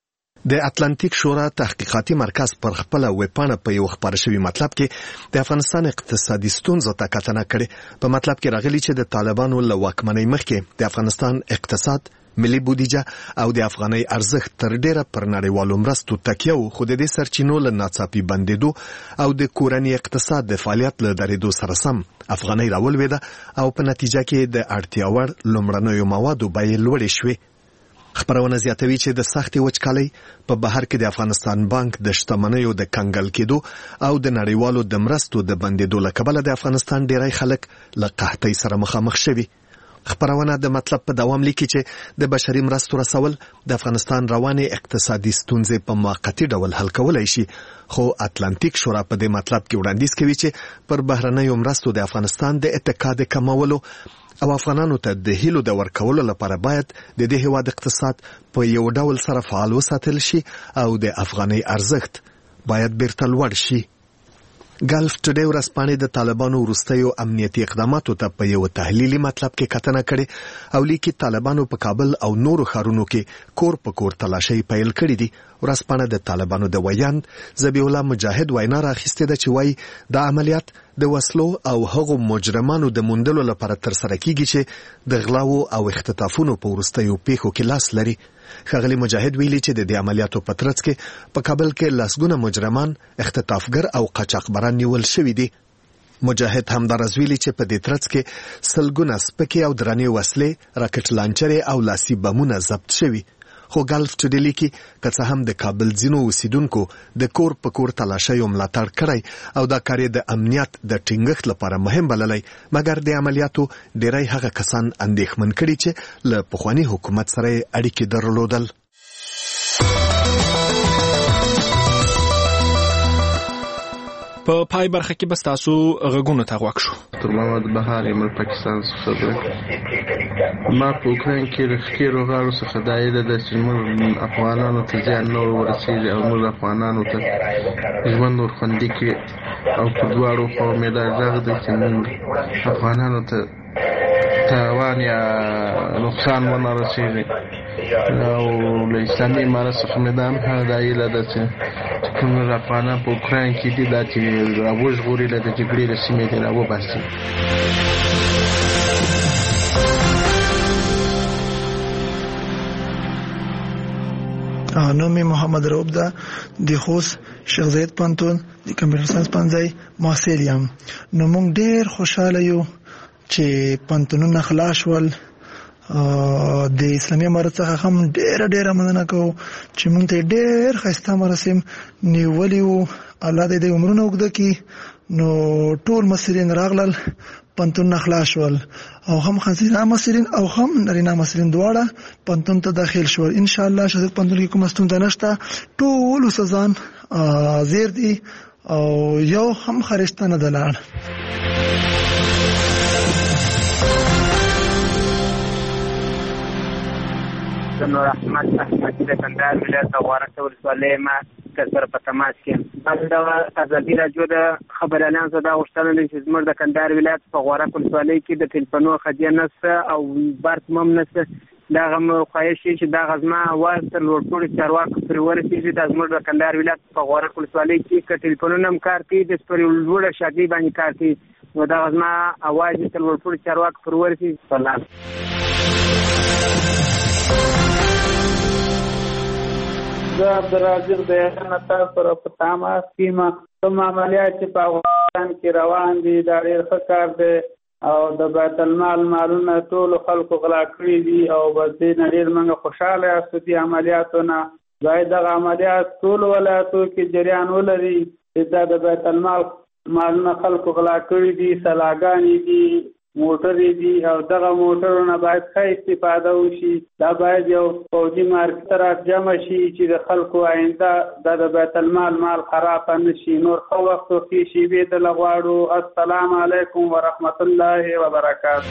د اتلانتیک شورا تحقیقاتي مرکز پر خپل ویبپاڼه په یو خبر شوی مطلب کې د افغانستان اقتصادي ستونزو ته کتنه کړې. په مطلب کې راغلي چې د طالبانو له واکمنۍ مخکې د افغانستان اقتصاد ملي بودیجه او د افغانۍ ارزښت تر ډیره پر نړیوالو مرستو تکیه و خو د دې سرچینو له ناڅاپي بندیدو او د کورنی اقتصاد د فعالیت له درېدو سره سم افغانۍ راولوېده او په نتیجه کې د اړتیا وړ لومړنیو موادو بیې لوړې شوې. خبرونه زیاتوي چې د سختي وچکالۍ په بهر کې د افغانستان بانک د شتمنیو د کنګل کېدو او د نړیوالو د مرستو د بندیدو له کبله د افغانستان ډیری خلک له قحطۍ سره مخامخ شوي. خبرونه د مطلب په دوام لیکي چې د بشري مرستو رسول د افغانستان روانې اقتصادي ستونزې په موقتي ډول حل کولای شي خو اتلانتیک شورا په دې مطلب کې وړاندیز کوي چې پر بهرنیو مرستو د افغانستان د اتکا د کمولو او افغانانو ته د هیلو د ورکولو لپاره باید د دې هیواد اقتصاد په یو ډول سره فعال وساتل شي او د افغانۍ ارزښت باید بیرته لوړ شي. ګلف ټوډے ورځپاڼې د طالبانو وروستیو امنیتي اقداماتو ته په یو تحلیلي مطلب کې کتنه کړې او لیکي طالبانو په کابل او نورو ښارونو کې کور په کور تلاشۍ پیل کړې دي. ورځپاڼه د طالبانو د ویاند ذبیح الله مجاهد وینا راخیستې ده چې وایي دا عملیات د وسلو او هغو مجرمانو د موندلو لپاره ترسره کیږي چې د غلاو او اختطافونو په وروستیو پیښو کې لاس لري. ښاغلي مجاهد ویلي چې د دې عملیاتو په ترڅ کې په کابل کې لسګونه مجرمان اختطافګر او قاچاقبران نیول شوي دي. مجاهد همدارز ویلي چې په دې ترڅ کې سلګونه سپکې او درنې وسلې راکټ لانچرې او لاسي بمونه ضبط شوي. خو ګلف ټوډے لیکي که څه هم د کابل ځینو اوسیدونکو د کور په کور تلاشیو ملاتړ کړی او دا کار یې د امنیت د ټینګښت لپاره مهم بللی مګر د عملیاتو ډیری هغه کسان اندېښمن کړي چې له پخواني حکومت سره اړیکې درلودل. په پای برخه کې بس تاسو غږونو ته غوږ شو. دکتر محمد بهار یم پاکستان څخه. ما په اوکراین کې د ښکېرو غاړو څخه دا هیله ده چې موږ افغانانو ته زیان نه ورسېږي او موږ افغانانو ته ژوند ور خوندي کړي او په دواړو خواو مې دا غږ دی چې موږ افغانانو ته تاوان یا نقصان ونه رسېږي او له اسلامي امارت څخه مې دا هم هغه دا هیله ده چې کوم افغانان په اوکراین کې دي دا چې راوژغوري له د جګړې له سیمې دې راوباسي. نوم مې محمد رؤوف ده د خوست شیخ زاید پوهنتون د کمپیوټر ساینس پوهنځی محصل یم. نو موږ ډېر خوشحاله یو چې پوهنتونونه خلاص شول. د اسلامي امارت څخه هم ډېره ډېره مننه کوو چې موږ ته ډېر ښایسته مراسم نیولي وو. الله دې د عمرونه اوږده کړي. نو ټول مسلین راغلل پوهنتونونه خلاص شول او هم ښځینه مسلین او هم نارینه مسلین دواړه پوهنتون ته داخل شول. انشاءالله شهادت پوهنتون کې کومه ستونزه نشته. ټول استادان زیر دي او یو هم خرښته نه ده لاړ. نور احمد احمدي د کندهار ولایت د غوړه ولسوالۍ ما سره په تماس کې د ازادي راډیو د خبريالانو څخه دا غوښتنه ده چې زموږ د کندهار ولایت په غوړه ولسوالۍ کې د ټلیفونو خدمت نشته او برق هم نشته دغه خواهش چې دغه زما اواز تر لوړپوړي چارواکو پورې ورسېږي. دا زموږ د کندهار ولایت په غورک ولسوالۍ کې که ټلیفونونه هم کار کوي د پر لوړه شاګۍ باندې کار کوي نو دغه زما اواز تر لوړپوړي چارواکو پورې ورسېږي. سلام. زه عبدالرازق د یانه تاسو سره په تماس کې ما کوم عملیات چې په افغانستان کې روان دي دا ډېر ښه کار دی او د بیت المال مالونه ټولو خلکو غلا کړي دي او بس دې نه ډېر موږ خوشحاله یاستو دې عملیاتو نه. باید دغه عملیات ټولو ولایتو کې جریان ولري چې دا د بیت المال مالونه خلکو غلا کړي دي، سلاګانې دي، موټرې دي او دغه موټرونه باید ښه استفاده وشي. دا باید یو فوجي مارکېټ را جمع شي چې د خلکو آینده دا د بیت المال مال خراب نه شي. نور ښه وخت او ښې شېبې دله غواړو. السلام علیکم ورحمت الله وبرکاته.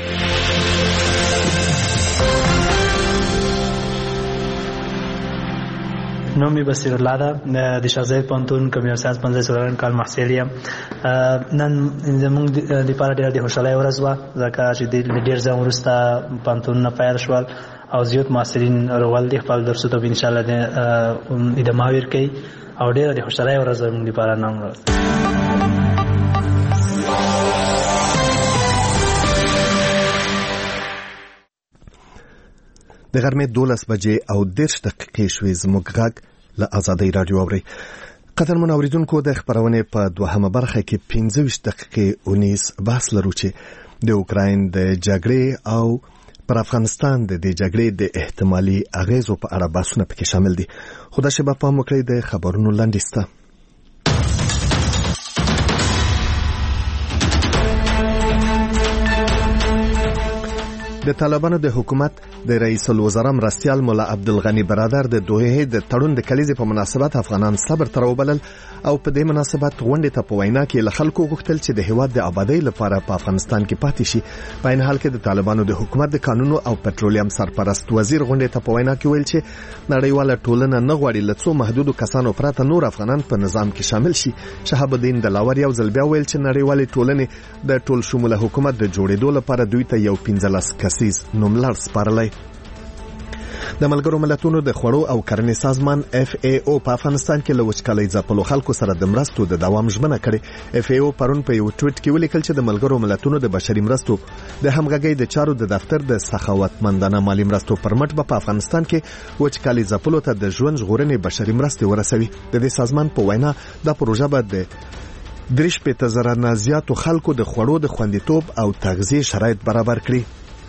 نوم یې بصیر الله ده، د شاه زید پوهنتون کمپیوټر ساینس پنځه څلورم کال محصل یم. نن زموږ دپاره ډېره د خوشحالۍ ورځ وه ځکه چې ډېر ځان وروسته پوهنتونونه پیل شول او زیات محصلین راغول دي خپل درسو ته انشاءالله ادامه ورکوي او ډېره د خوشحالۍ ورځ زموږ دپاره نن ورځ. د غرمې دولس بجې او دېرش دقیقې شوې. زموږ غږ له ازادۍ راډیو اورئ. قدرمن اورېدونکو د خپرونې په دوهمه برخه کې پنځه ویشت دقیقې اونیس بحث لرو چې د اوکراین د جګړې او پر افغانستان د دې جګړې د احتمالي اغیزو په اړه بحثونه پکې شامل دي. خو دا شی به پام وکړئ د خبرونو لنډیز ته. د طالبانو د حکومت د رئیس الوزرا مرستیال مولا عبدالغنی برادر د دوحې د تړون د کلیزې په مناسبت افغانان صبر تر وبلل او په دې مناسبت غونډې ته په وینا کې له خلکو غوښتل چې د هیواد د آبادۍ لپاره په افغانستان کې پاتې شي. په عین حال کې د طالبانو د حکومت د قانونو او پټرولیم سرپرست وزیر غونډې ته په وینا کې ویل چې نړیواله ټولنه نه غواړي له څو محدودو کسانو پرته نور افغانان په نظام کې شامل شي. شهاب الدین دلاور یو ځل بیا ویل چې نړیوالې ټولنې د ټول شموله حکومت د جوړېدو لپاره دوی ته یو پنځلس کسیز نوملړ سپارلی. د ملګرو ملتونو د خوړو او کرنې سازمان اف ای او په افغانستان کې له وچکالۍ ځپلو خلکو سره د مرستو د دوام ژمنه کړې. اف ای او پرون په یو ټویټ کې ولیکل چې د ملګرو ملتونو د بشري مرستو د همغږۍ د چارو د دفتر د سخاوتمندانه مالی مرستو پر مټ به په افغانستان کې وچکالۍ ځپلو ته د ژوند ژغورنې بشري مرستې ورسوي. د دې سازمان په وینا دا پروژه به د درې شپېته زره نه زیاتو خلکو د خوړو د خوندیتوب او تغذیې شرایط برابر کړي.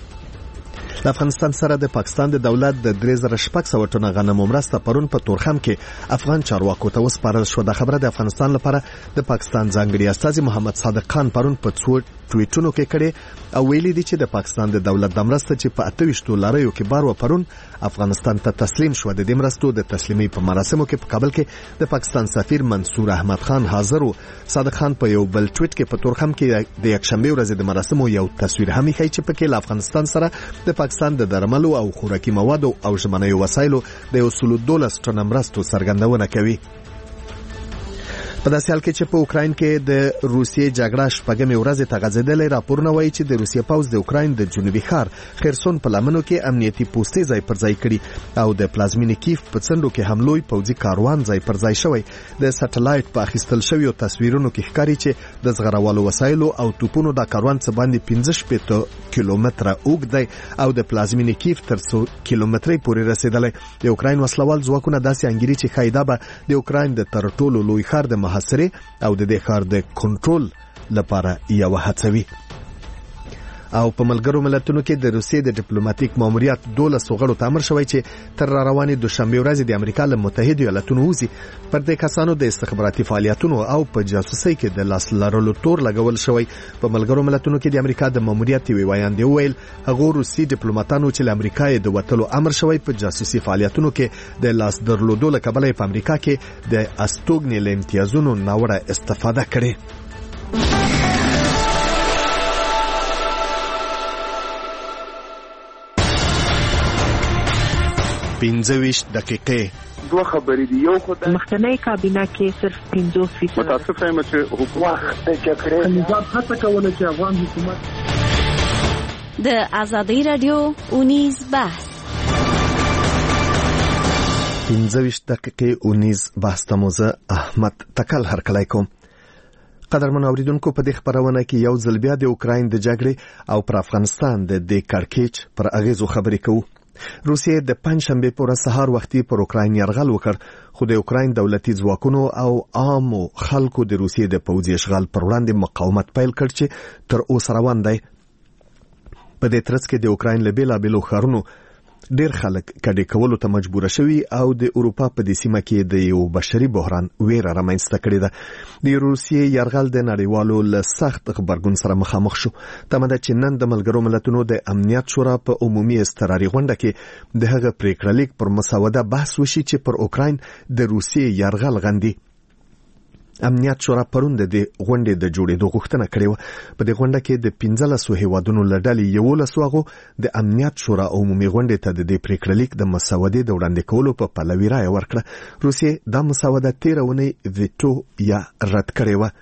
د افغانستان سره د پاکستان د دولت د درې زره شپږ سوه ټنه غنمو مرسته پرون په تورخم کې افغان چارواکو ته وسپارل شوه. د خبره د افغانستان لپاره د پاکستان ځانګړي استازي محمد صادق خان پرون په څو ټویټونو کې کړي او ویلي دي چې د پاکستان د دولت د مرسته چې په اته ویشتو لاریو کې بار و پرون افغانستان ته تسلیم شو. د دې مرستو د تسلیمي په مراسمو کې په کابل کې د پاکستان سفیر منصور احمد خان حاضر و. صادق خان په یو بل ټویټ کې په تورخم کې د یکشنبه ورځې د مراسمو یو تصویر هم ښیي چې پکې له افغانستان سره د پاکستان د درملو او خوراکي موادو او ژمنیو وسایلو د یو سلو دولس ټنه مرستو څرګندونه کوي. په داسې حال کې چې په اوکراین کې د روسیې جګړه شپږمې ورځې ته غځېدلې، راپورونه وایي چې د روسیې پوځ د اوکراین د جنوبي ښار خرسون په لمنو کې امنیتي پوستې ځای پر ځای کړي او د پلازمینې کیف په څنډو کې هم لوی پوځي کاروان ځای پر ځای شوی. د سټلایټ په اخیستل شویو تصویرونو کې ښکاري چې د زغروالو وسایلو او توپونو د کاروان څخه باندې پنځه شپېته کیلومتره اوږد دی او د پلازمینې کیف تر څو کیلومترۍ پورې رسیدلی. د اوکراین وسلوال ځواکونه داسې انګیري چې ښایي دا به د اوکراین د تر ټولو لوی ښار د محاصرې او د دې ښار د کنټرول لپاره یو هڅه وي. او په ملګرو ملتونو کې د روسیې د ډیپلوماټیک ماموریت دولس غړو ته امر شوی چې تر روانې دوشنبه ورځې د امریکا له متحدو ایالاتونو وځي. پر دې کسانو د استخباراتي فعالیتونو او په جاسوسۍ کې د لاس لرلو تور لګول شوی. په ملګرو ملتونو کې د امریکا د ماموریت وی وایاندې ویل هغه روسي ډیپلوماټانو چې له امریکا د وټلو امر شوی په جاسوسي فعالیتونو کې د لاس درلودو له کبله په امریکا کې د استوګنې له امتیازونو ناوړه استفاده کړې. پنځه ویشت دقیقې دوه خبرې دي. یو خدای مخکنی کابینه کې صرف پنځوس فیصد متاسف یم چې حکومت د جګړې نظام هڅه کوله چې افغان حکومت د ازادۍ رادیو اونیز بحث پنځه ویشت دقیقې اونیز بحث ته موزه احمد تکل هرکلی کوم. قدرمن اوریدونکو، په دې خبرونه کې یو ځل بیا د اوکراین د جګړې او پر افغانستان د دې کړکېچ پر اغیزو خبرې کوو. روسیې د پنجشنبې په ورځ سهار وختي پر اوکراین یرغل وکړ، خو د اوکراین دولتي ځواکونو او عامو خلکو د روسیې د پوځي اشغال پر وړاندې مقاومت پیل کړ چې تر اوسه روان دی. په دې ترڅ کې د اوکراین له بېلابېلو ښارونو ډېر خلک کډې کولو ته مجبوره شوي او د اروپا په دې سیمه کې د یو بشري بحران ویره رامنځته کړې ده. د روسیې یرغل د نړیوالو له سخت غبرګون سره مخامخ شو. تمه ده چې نن د ملګرو ملتونو د امنیت شورا په عمومي اضطراري غونډه کې د هغه پریکړه لیک پر مسوده بحث وشي چې پر اوکراین د روسیې یرغل غندي. امنیت شورا پرون د غونډې د جوړېدو غوښتنه کړې وه. په دې غونډه کې د پنځلسو هیوادونو له ډلې یولسو هغو د امنیت شورا عمومي غونډې ته د دې پریکړه لیک د مسودې د وړاندې کولو په پلوي رایه ورکړه. روسیې دا مسوده تېره اونۍ ویټو یا رد کړې وه.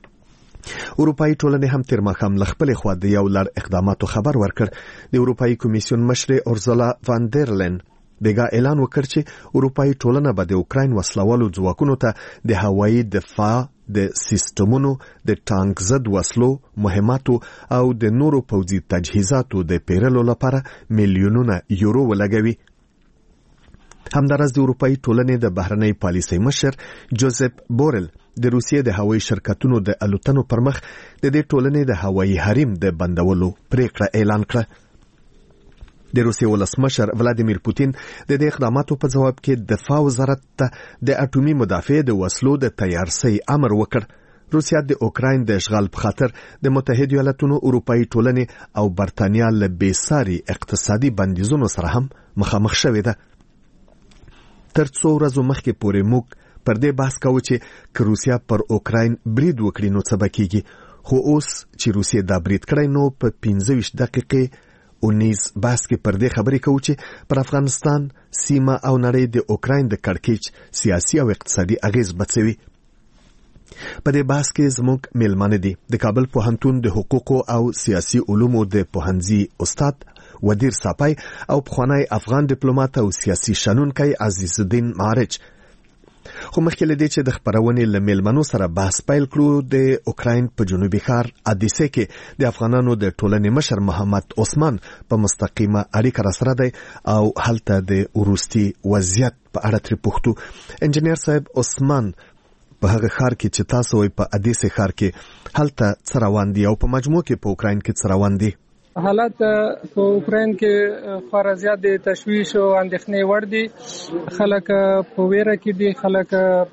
اروپایي ټولنې هم تېر ماښام له خپلې خوا د یو لړ اقداماتو خبر ورکړ. د اروپایي کمیسیون مشرې اورزولا وان در لین بیګا اعلان وکړ چې اروپایي ټولنه به د اوکراین وسلوالو ځواکونو ته د هوایي دفاع د سیستمونو، د ټانک ضد وسلو، مهماتو او د نورو پوځي تجهیزاتو د پیرلو لپاره میلیونونه یورو ولګوي. همداراز د اروپایي ټولنې د بهرنۍ پالیسۍ مشر جوزف بورل د روسیې د هوایي شرکتونو د الوتنو پر مخ د دې ټولنې د هوایي حریم د بندولو پریکړه اعلان کړه. د روسیې ولسمشر ولادیمیر پوتین د دې اقداماتو په جواب کې دفاع وزارت ته د اټومي مدافع د وسلو د تیارسۍ امر وکړ. روسیا د اوکراین د اشغال په خاطر د متحده ایالاتونو، اروپایي ټولنې او برتانیا له بېساري اقتصادي بندیزونو سره هم مخامخ شوې ده. تر څو ورځو مخکې پورې موږ پر دې بحث کوو چې که روسیا پر اوکراین برید وکړي نو څه به کېږي، خو اوس چې روسیې دا برید کړی نو په پنځه ویشت دقیقې اونیز بحث کې پر دې خبرې کوو چې پر افغانستان سیمه او نړۍ د اوکراین د کړکېچ سیاسي او اقتصادي اغیز بڅوي. په دې بحث کې زموږ میلمانه دي د کابل پوهنتون د حقوقو او سیاسي علومو د پوهنځي استاد ودیر ساپای او پخوانی افغان ډیپلوماټ او سیاسي شنونکی عزیز الدین معرج. خو مخکې له دې چې د خپرونې له میلمنو سره بحث پیل کړو، د اوکراین په جنوبي ښار ادیسه کې د افغانانو د ټولنې مشر محمد عثمان په مستقیمه اړیکه راسره دی او هلته د وروستي وضعیت په اړه ترې پوښتو. انجینیر صاحب عثمان، په هغه ښار کې چې تاسو وایي په ادیسه ښار کې هلته څه روان دي او په مجموع کې په اوکراین کې څه روان دي؟ حالات په اوکراین کې خورا زیات د تشویش او اندېښنې وړ دي. خلک په ویره کې دي، خلک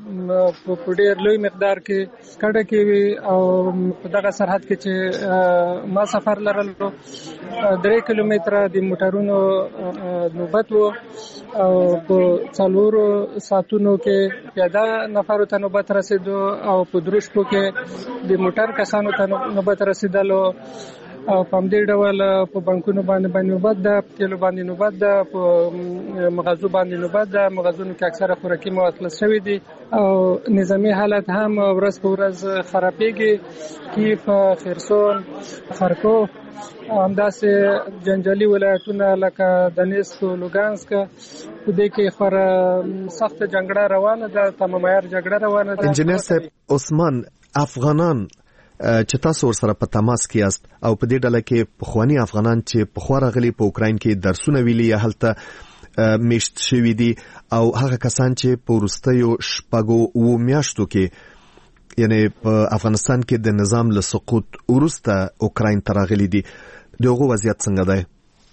په ډېر لوی مقدار کې کډه کې وي او په دغه سرحد کې چې ما سفر لرلو درې کیلومتره د موټرونو نوبت وو او په څلورو ساعتونو کې پیاده نفرو ته نوبت رسیدو او په دروشکو کې د موټر کسانو ته نوبت رسیدلو او په همدې ډول په بانکونو باندې باندې نوبت ده، په تیلو باندې نوبت ده، په مغازو باندې نوبت ده. مغازونو کې اکثره خوراکي مواد خلاص شوي دي او نظامي حالت هم ورځ په ورځ خرابېږي. کیف، خرسون، خارکوف او همداسې جنجالي ولایتونه لکه دنیسک او لوګانسک، په دې کې خورا سخته جګړه روانه ده، تمام عیار جګړه روانه ده. انجینیر صاحب عثمان، افغانان چې تاسو ورسره په تماس کې یاست او په دې ډله کې پخوانی افغانان چې پخوا راغلي په اوکراین کې درسونه ویلي یا هلته میشت شوي دي او هغه کسان چې په وروستیو شپږو اوو میاشتو کې یعنی په افغانستان کې د نظام له سقوط وروسته اوکراین ته راغلي دي، د هغو وضعیت څنګه دی؟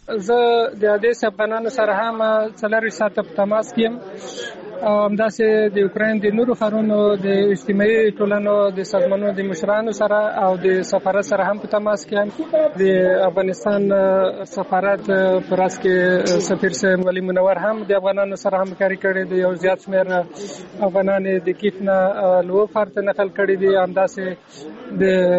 زه د ادیس افغانانو سره هم څلرویشت ساعته په تماس کې یم او همداسې د اوکراین د نورو ښارونو د اجتماعي ټولنو د سازمانونو د مشرانو سره او د سفارت سره هم په تماس کې یم. د افغانستان سفارت په راس کې سفیر صاحب ولی منور هم د افغانانو سره همکاري کړې ده. یو زیات شمېر افغانان د کیف نه لوو ښار ته نقل کړي دي. همداسې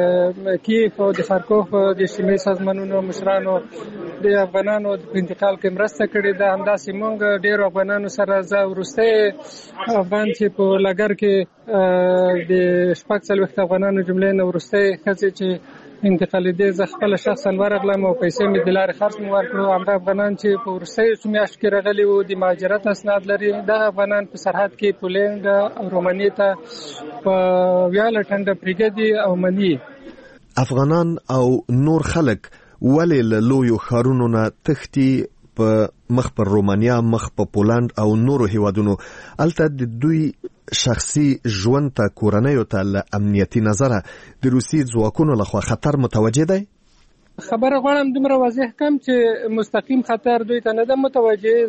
د کیف او د خارکوف د اجتماعي سازمانونو مشرانو د افغانانو په انتقال کې مرسته کړې ده. همداسې موږ ډېرو افغانانو سره زه وروستی افغان چې په لګر کې د شپږ څلوېښت افغانانو جملې نه وروستی ښځې چې انتقالېدې زه خپله شخصا ورغلم او پیسې مې د لارې خرڅ مې ورکړو. همدا افغانان چې په وروستیو څو میاشتو کې راغلي وو د مهاجرت اسناد لري، دغه افغانان په سرحد کې پولینډ او رومانیې ته په ویاله ټنډه پرېږدي او مني. افغانان او نور خلک ولې له لویو ښارونو نه تښتي په مخ پر رومانیا، مخ په پولند او نورو هیوادونو؟ البته د دوی شخصي ژوند ته، کورنیو ته له امنیتي نظره د روسي ځواکونو لخوا خطر متوجه دی؟ خبره غواړم دومره واضح کم چې مستقیم خطر دوی ته نه ده متوجه،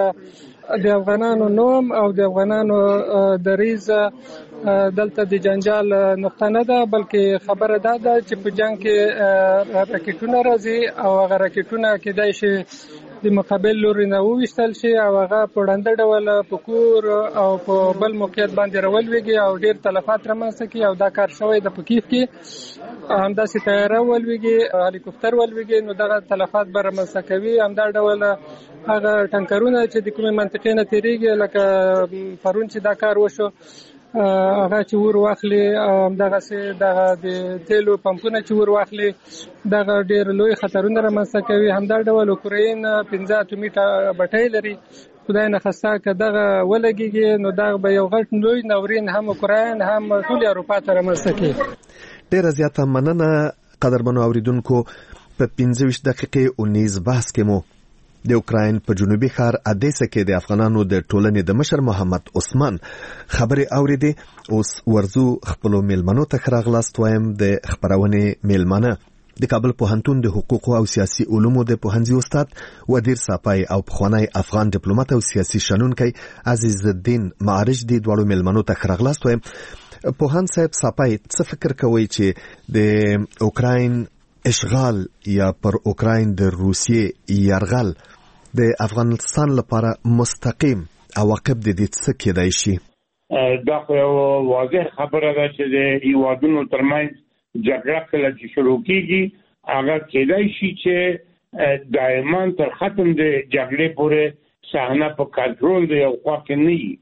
ځکه د افغانانو نوم او د افغانانو دریځ دلته د جنجال نقطه نه ده، بلکې خبره دا ده چې په جنگ کې راکټونه راځي او هغه راکټونه کېدای شي د مقابل لوري نه وویشتل شي او هغه په ړنده ډول په کور او په بل موقعیت باندې راولویږي او ډېر تلفات رامنځته کړي. او دا کار شوی د په کیف کې همداسې طیاره ولویږي، هلیکوپټر ولویږي، نو دغه تلفات به رامنځته کوي. همدا ډول هغه ټانکرونه چې د کومې منطقې نه تېرېږي، لکه پرون چې دا کار وشو، هغه چې ور واخلي، همدغسې دغه د تیلو پمپونه چې ور واخلي، دغه ډېر لوی خطرونه رامنځته کوي. همدا ډول اوکراین پنځه اتومي بټۍ لري، خدای نخواسته که دغه ولګېږي نو دغه به یو غټ لوی ناورین هم اوکراین هم ټولې اروپا ته رامنځته کوي. ډېره زیاته مننه قدرمنو اوریدونکو. په پنځه ویشت دقیقې اونیز بحث کې مو د اوکراین په جنوبي ښار ادیسا کې د افغانانو د ټولنې د مشر محمد عثمان خبرې اورېدې. اوس ورځو خپلو میلمنو ته ښه راغلاست وایم. د خپرونې میلمانه د کابل پوهنتون د حقوقو او سیاسي علومو د پوهنځي استاد ودیر صافی او پخوانی افغان ډیپلوماټ او سیاسي شنونکی عزیز الدین معارج دي. دواړو میلمنو ته ښه راغلاست وایم. پوهان صاحب صافی، څه فکر کوئ چې د اوکراین اشغال یا پر اوکراین د روسیې یرغل د افغانستان لپاره مستقیم عواقب د دې څه کېدای شي؟ دا خو یو واضح خبره ده چې د هیوادونو ترمنځ جګړه کله چې شروع کېږي هغه کېدای شي چې دایما تر ختم د جګړې پورې صحنه په کنټرول د یو خوا کې نه وي.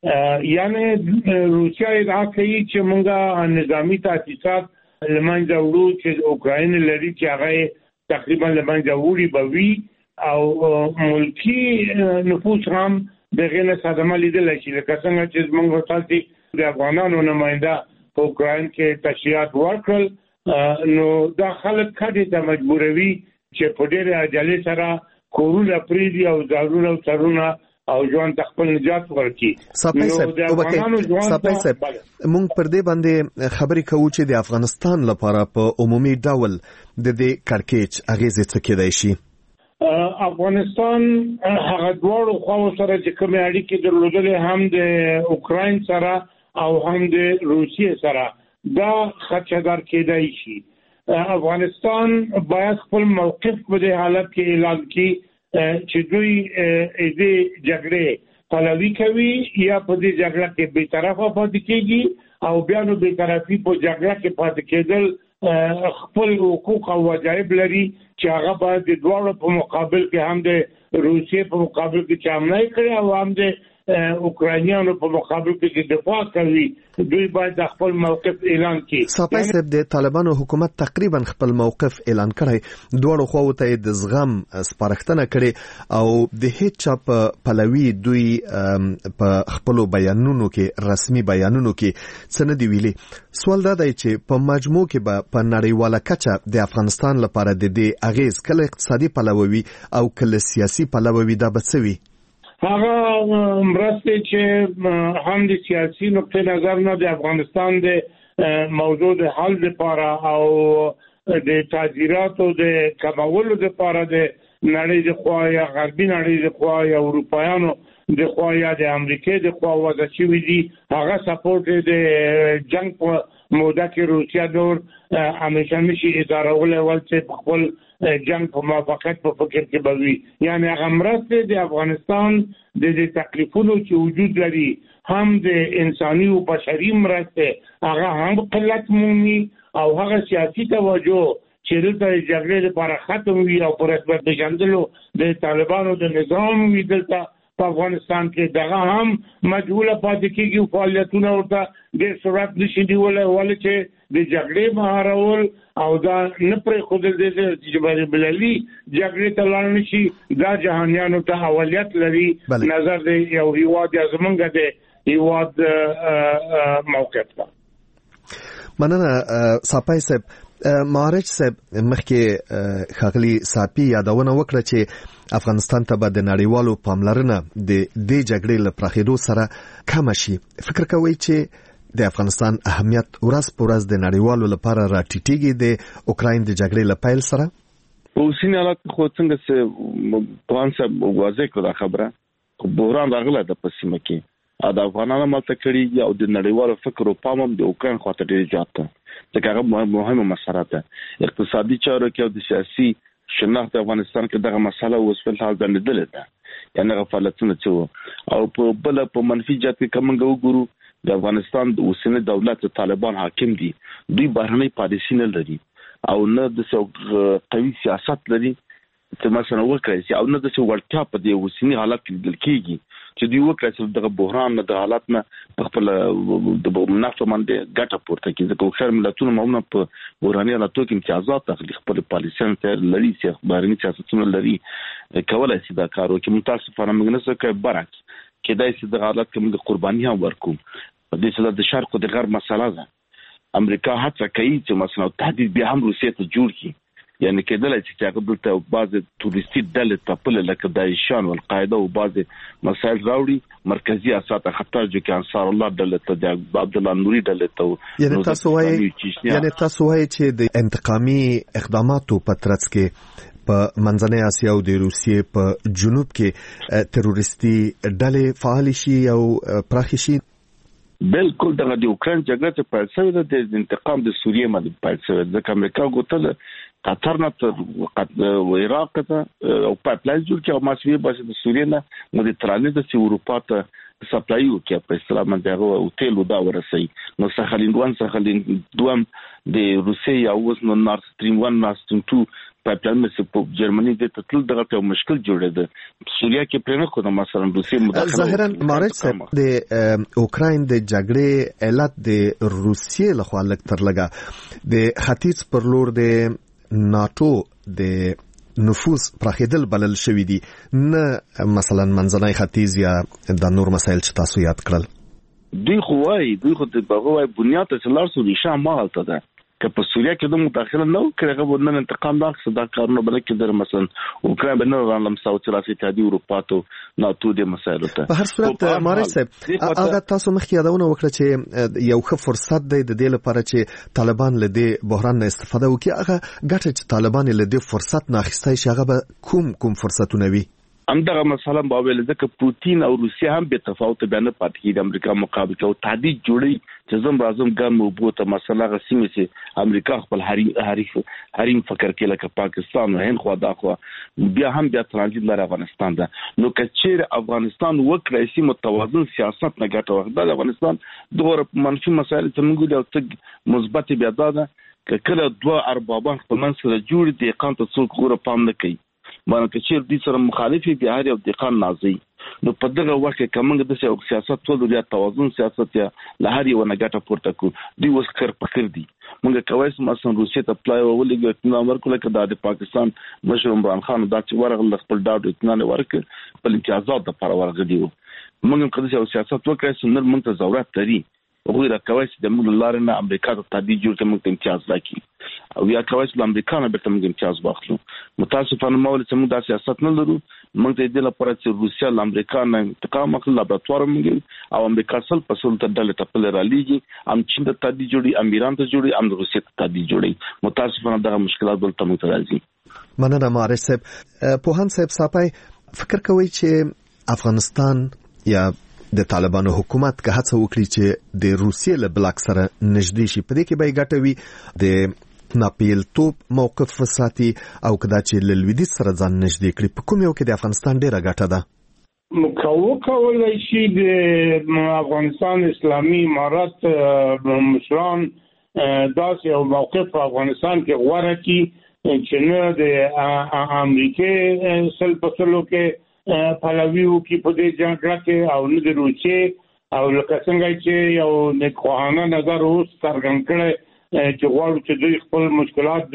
یعنې روسیه ادعا کوي چې موږ نظامي تاسیسات له منځه وړو چې اوکراین لري چې هغه تقریبا له منځه وړي به وي او ملکی نفوس هم دغه نه صدمه لیدلی شي. لکه څنګه چې موږ تاسو د افغانانو نماینده په اوکراین کې تشریحات ورکړل، نو دا خلک کډې ته مجبوروي چې په ډېرې عجلې سره کورونه پرېږدي او ځایونه او سرونه او ژوند ته خپل نجات ورکړي. صافی صاحب، موږ پر دې باندې خبرې کوو چې د افغانستان لپاره په عمومي ډول د دې کړکېچ اغېزې څه کېدای شي؟ افغانستان هغه دواړو خواو سره چې کومې اړیکې درلودلې، هم د اوکراین سره او هم د روسیې سره، دا خدشه‌دار کېدای شي. افغانستان باید خپل موقف په دې حالت کې اعلان کړي چې دوی دې جګړې پلوي کوي یا په دې جګړه کې بی‌طرفه پاتې کېږي او بیا نو بی‌طرفي په جګړه کې پاتې کېدل خپل حقوق او واجب لري چې هغه باید د دواړو په مقابل کې هم د روسیې په مقابل کې چامنای کړي او هم د اوکراینیانو په مقابل کې دفاع کوي. دوی باید خپل موقف اعلان کړي. صافی صاحب، د طالبانو حکومت تقریبا خپل موقف اعلان کړی، دوړو خواو ته د زغم سپارښتنه کړي او د هیڅ چا په پلوي دوی په خپل بیانونو کې، رسمي بیانونو کې څه نه دی ویلي. سوال دا دی چې په مجموع کې به په نړیواله کچه د افغانستان لپاره د دې اغیز کله اقتصادي پلوي او کله سیاسي پلوي دا به څه وي؟ هغه مرستې چې هم د سیاسي نقطې نظر نه د افغانستان د موضوع د حل لپاره او د تاجراتو د کمولو لپاره د نړۍ د خوا یا غربي نړۍ د خوا یا اروپایانو د خوا یا د امریکای د خوا وضع شوي دي، هغه سپورټ د جنگ په موده کې روسیه نور همیشه نشي ادارهولی ول چې خپل جنگ په موافقت په فکر کې به وي. یعنې هغه مرستې د افغانستان د دې تکلیفونو چې وجود لري، هم د انساني او بشري مرستې هغه هم قلت مومي او هغه سیاسي توجه چې دلته د جګړې لپاره ختم وي او په رسمیت پېژندلو د طالبانو د نظام وي دلته په افغانستان کې، دغه هم مجهوله پاتې کېږي او فعالیتونه ورته ډېر سرعت نشي نیولی، ولې چې د جګړې مهارول او دا نه پرې خودل دي چې بللي جګړې ته لاړ نشي دا جهانیانو ته اولیت لري نظر دی یو هیواد زمونږ دی هیواد موقف ده. مننه صاحب صاحب مارج صاحب مخکې خاغلی صاحب یادونه وکړه چې افغانستان ته به د نړیوالو پاملرنه د دې جګړې له پراخېدو سره کم شي. فکر کوئ چې د افغانستان اهمیت ورځ په ورځ د نړیوالو لپاره راټیټېږي د اوکراین د جګړې له پیل سره؟ په اوسني حالت خو څنګه چې پوهان صاحب واضح کړه خبره بحران راغله د پسیمه کې د افغانانو ملته کړي او د نړیوالو فکر او پام هم د اوکراین خواته ډېر زیات ده ځکه هغه مهمه مسله ده. اقتصادي چارو کې او د سیاسي شناخت افغانستان کې دغه مسله اوس په حال باندې ده یعنی غفلتونه چې او په بل په منفي جهت کې کومه وګورو د افغانستان د اوسنی دولت طالبان حاکم دي دوی بهرنۍ پالیسي نه لري او نه د قوي سیاست لري چې مثلا وکړي او نه د څوړتیا په دې اوسنی حالت کې دل کېږي چې دوی وکړي چې دغه بحران نه د حالت نه خپل د منافع باندې ګټه پورته کوي ځکه خو ملتونه معمولا په بحراني حالاتو کې امتیازات اخلي خپل پالیسیان ته لري چې بهرني سیاستونه لري کولای شي دا کار وکړي. متاسفانه موږ نه څه کوي برعکس کېدای شي د حالت کې موږ قرباني هم ورکو په دې چې د شرق او د غرب مسله ده. امریکا هڅه کوي چې مثلا تهدید به هم روسیې ته جوړ کړي یعنی کېدلای شي چې هغه دلته بعض تورستي ډلې تپل لکه داعشان او القاعده او بعض مسایل راوړي مرکزی اساس خطر جو کې انصار الله ډلې ته د عبد الله نوري ډلې ته یعنی تاسو وایي یعنی تاسو وایي چې د انتقامي اقداماتو په ترڅ کې په منځنۍ اسیا او د روسیې په جنوب کې تروریستي ډلې فعال شي او پراخ شي؟ بالکل دغه د اوکرين جګړه ته پیل شوې ده د انتقام د سوریې باندې پیل شوې ده ځکه امریکا غوښتل قطر نه تر عراق ته او پایپلاین جوړ کړي او ماسوي باسي د سوریې نه مدیترانه د اروپا ته سپلای وکړي په اصطلاح باندې هغه هوټل ودا ورسي نو ساخلین دوه ساخلین دوه د روسیې او وس نو نورث سټریم واحد نورث سټریم دوه پایپلاین مې په جرمني د تطل دغه ته مشکل جوړه ده سوریه کې پرې نه کوم مثلا روسیې مداخله ظاهرا مارج صاحب د اوکراین د جګړې علت د روسیې لخوا لک تر لګا د ختیځ پر لور د ناتو د نفوذ پراخېدل بلل شوې دي نه مثلا منځنۍ ختیځ یا د نور مسایل چې تاسو یاد کړل. دوی خو وايي دوی خو د بغوای بنیاد ته لارسو نشه مالته ده که په سوریه کې د مداخله نو کړه ودن انتقام داخ صدا کارونه بل کې در مثلا اوکراین بنر رانلم ساوث راسي اتحادیه اروپا ته ناتو د مسایلو ته په هر صورت مارج صاحب هغه تاسو مخکې یادونه وکړه چې یو ښه فرصت دی د دې لپاره چې طالبان له دې بحران نه استفاده وکړي هغه ګټه چې طالبان له دې فرصت نه اخیستای شي هغه کوم کوم فرصتونه وي؟ همدغه مثلا باویل ځکه پوتین او روسیا هم به تفاوت بیان پاتې کیږي د امریکا مقابل کې او تهدید جوړي چې زم راځم ګم وبوته مثلا غسیمه چې امریکا خپل حریم حریف حریم فکر کې لکه پاکستان او هند خو دا خو بیا هم بیا ترانزیت لار افغانستان ده نو کچیر افغانستان وکړي سي متوازن سیاست نه ګټه وخت د افغانستان دغه منفي مسایل څنګه دي او څنګه مثبت بیا ده کله دوه اربابان خپل منځ سره جوړ دي قانون ته څوک غوړه پام نه کوي باندې چې دې سره مخالفي بیا هر یو دقان نازي نو په دغه وخت کې کومه د سیاست ټول د توازن سیاست یا لهر یو نګټه پورته کو دی اوس کر پکړ دي موږ کوي چې مثلا روسیې ته پلای ولګي اطمینان ورکول کړه د پاکستان مشر عمران خان دا چې ورغل خپل ډاډ اطمینان ورکړ په امتیازات د پر ورغدي موږ کله چې سیاست وکړو چې نن موږ ته ضرورت لري وګورئ دا کوي چې د موږ لارې نه امریکا ته تهدید جوړ کړي موږ ته امتیاز راکړي او یا کوي چې امریکا نه به موږ امتیاز واخلو متاسفانه مول چې موږ د سیاست نه لرو موږ ته د لپاره چې روسیا له امریکا نه انتقام اخلي لابراتوار موږ او امریکا سل په سل ته ډله تپل را لېږي ام چین ته تهدید جوړي امیران ته جوړي ام روسیا ته تهدید جوړي متاسفانه دغه مشکلات دلته موږ ته راځي. مننه مارج صاحب. پوهان صاحب صاحب فکر کوي چې افغانستان یا د طالبانو حکومت که هڅه وکړي چې د روسیې له بلاک سره نږدې شي په دې کې به ګټوي د ناپیل توپ موقف وساتي او کدا چې لویدیځ سره ځان نږدې کړي په کوم یو کې د افغانستان ډیره ګټه ده؟ مکو کولای شي د افغانستان اسلامي امارات مشران داسې یو موقف په افغانستان کې غوړه کی چې نه د امریکای سل په سلو کې پلاویو کې په دې جګړه کې او نه د روسیې او لکه څنګه چې یو نکوهانه نظر اوس څرګند کړي چې غواړو چې دوی خپل مشکلات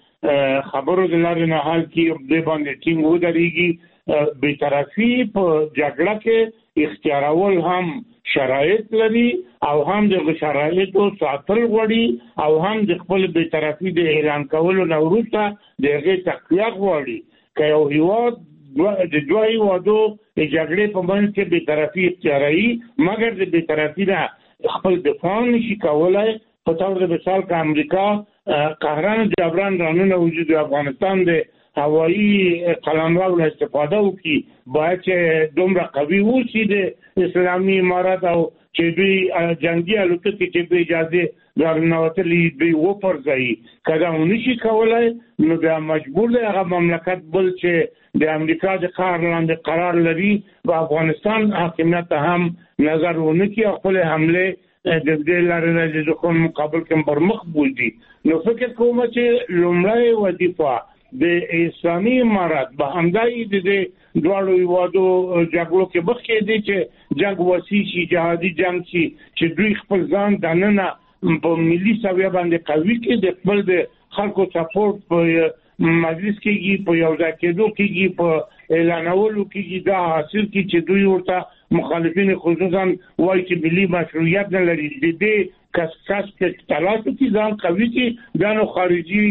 د خبرو د لارې نه حل کړي، د باندې ټینګ ودرېږي. بی‌طرفي په جګړه کې اختیارول هم شرایط لري او هم د شرایطو ساتل غواړي او هم د خپل بی‌طرفي د اعلان کولو نه وروسته د هغې تقویه غواړي. که یو هیواد د دوه هیوادو د جګړې په منځ کې بی‌طرفي اختیاروي مګر د بی‌طرفي نه خپل دفاع نشي کولی، په طور د مثال که امریکا قهران جبران رانونه وجود افغانستان د هوایي قلمرو نه استفاده وکړي، باید چې دومره قوي اوسي د اسلامي امارت او چې دوی جنګي الوتکې چې دوی اجازې درنوتلي دوی وپرځوي. که دا ونشي کولی نو بیا مجبور دی هغه مملکت بل چې د امریکا د قهر لاندې قرار لري په افغانستان حاکمیت ته هم نظر ونه کړي او خپلې حملې د دې لارې نه د دښمن مقابل کې پر مخ بوځي. نو فکر کوم چې لومړی وظیفه د اسلامي امارت به همدای د دواړو هیوادو جګړو کې مخکې دی چې جنګ وسیع شي، جهادي جنګ شي، چې دوی خپل ځان دننه په ملي سویه باندې قوي کړي، د خپل د خلکو سپورټ په مجلس کېږي، په یو ځای کېدو کېږي، په اعلانولو کېږي، دا حاصل کړي چې دوی ورته مخالفین خصوصا وایي چې ملي مشروعیت نه لري. د دې کس کس کې تلاش کې ځان قوي کړي، دا نو خارجي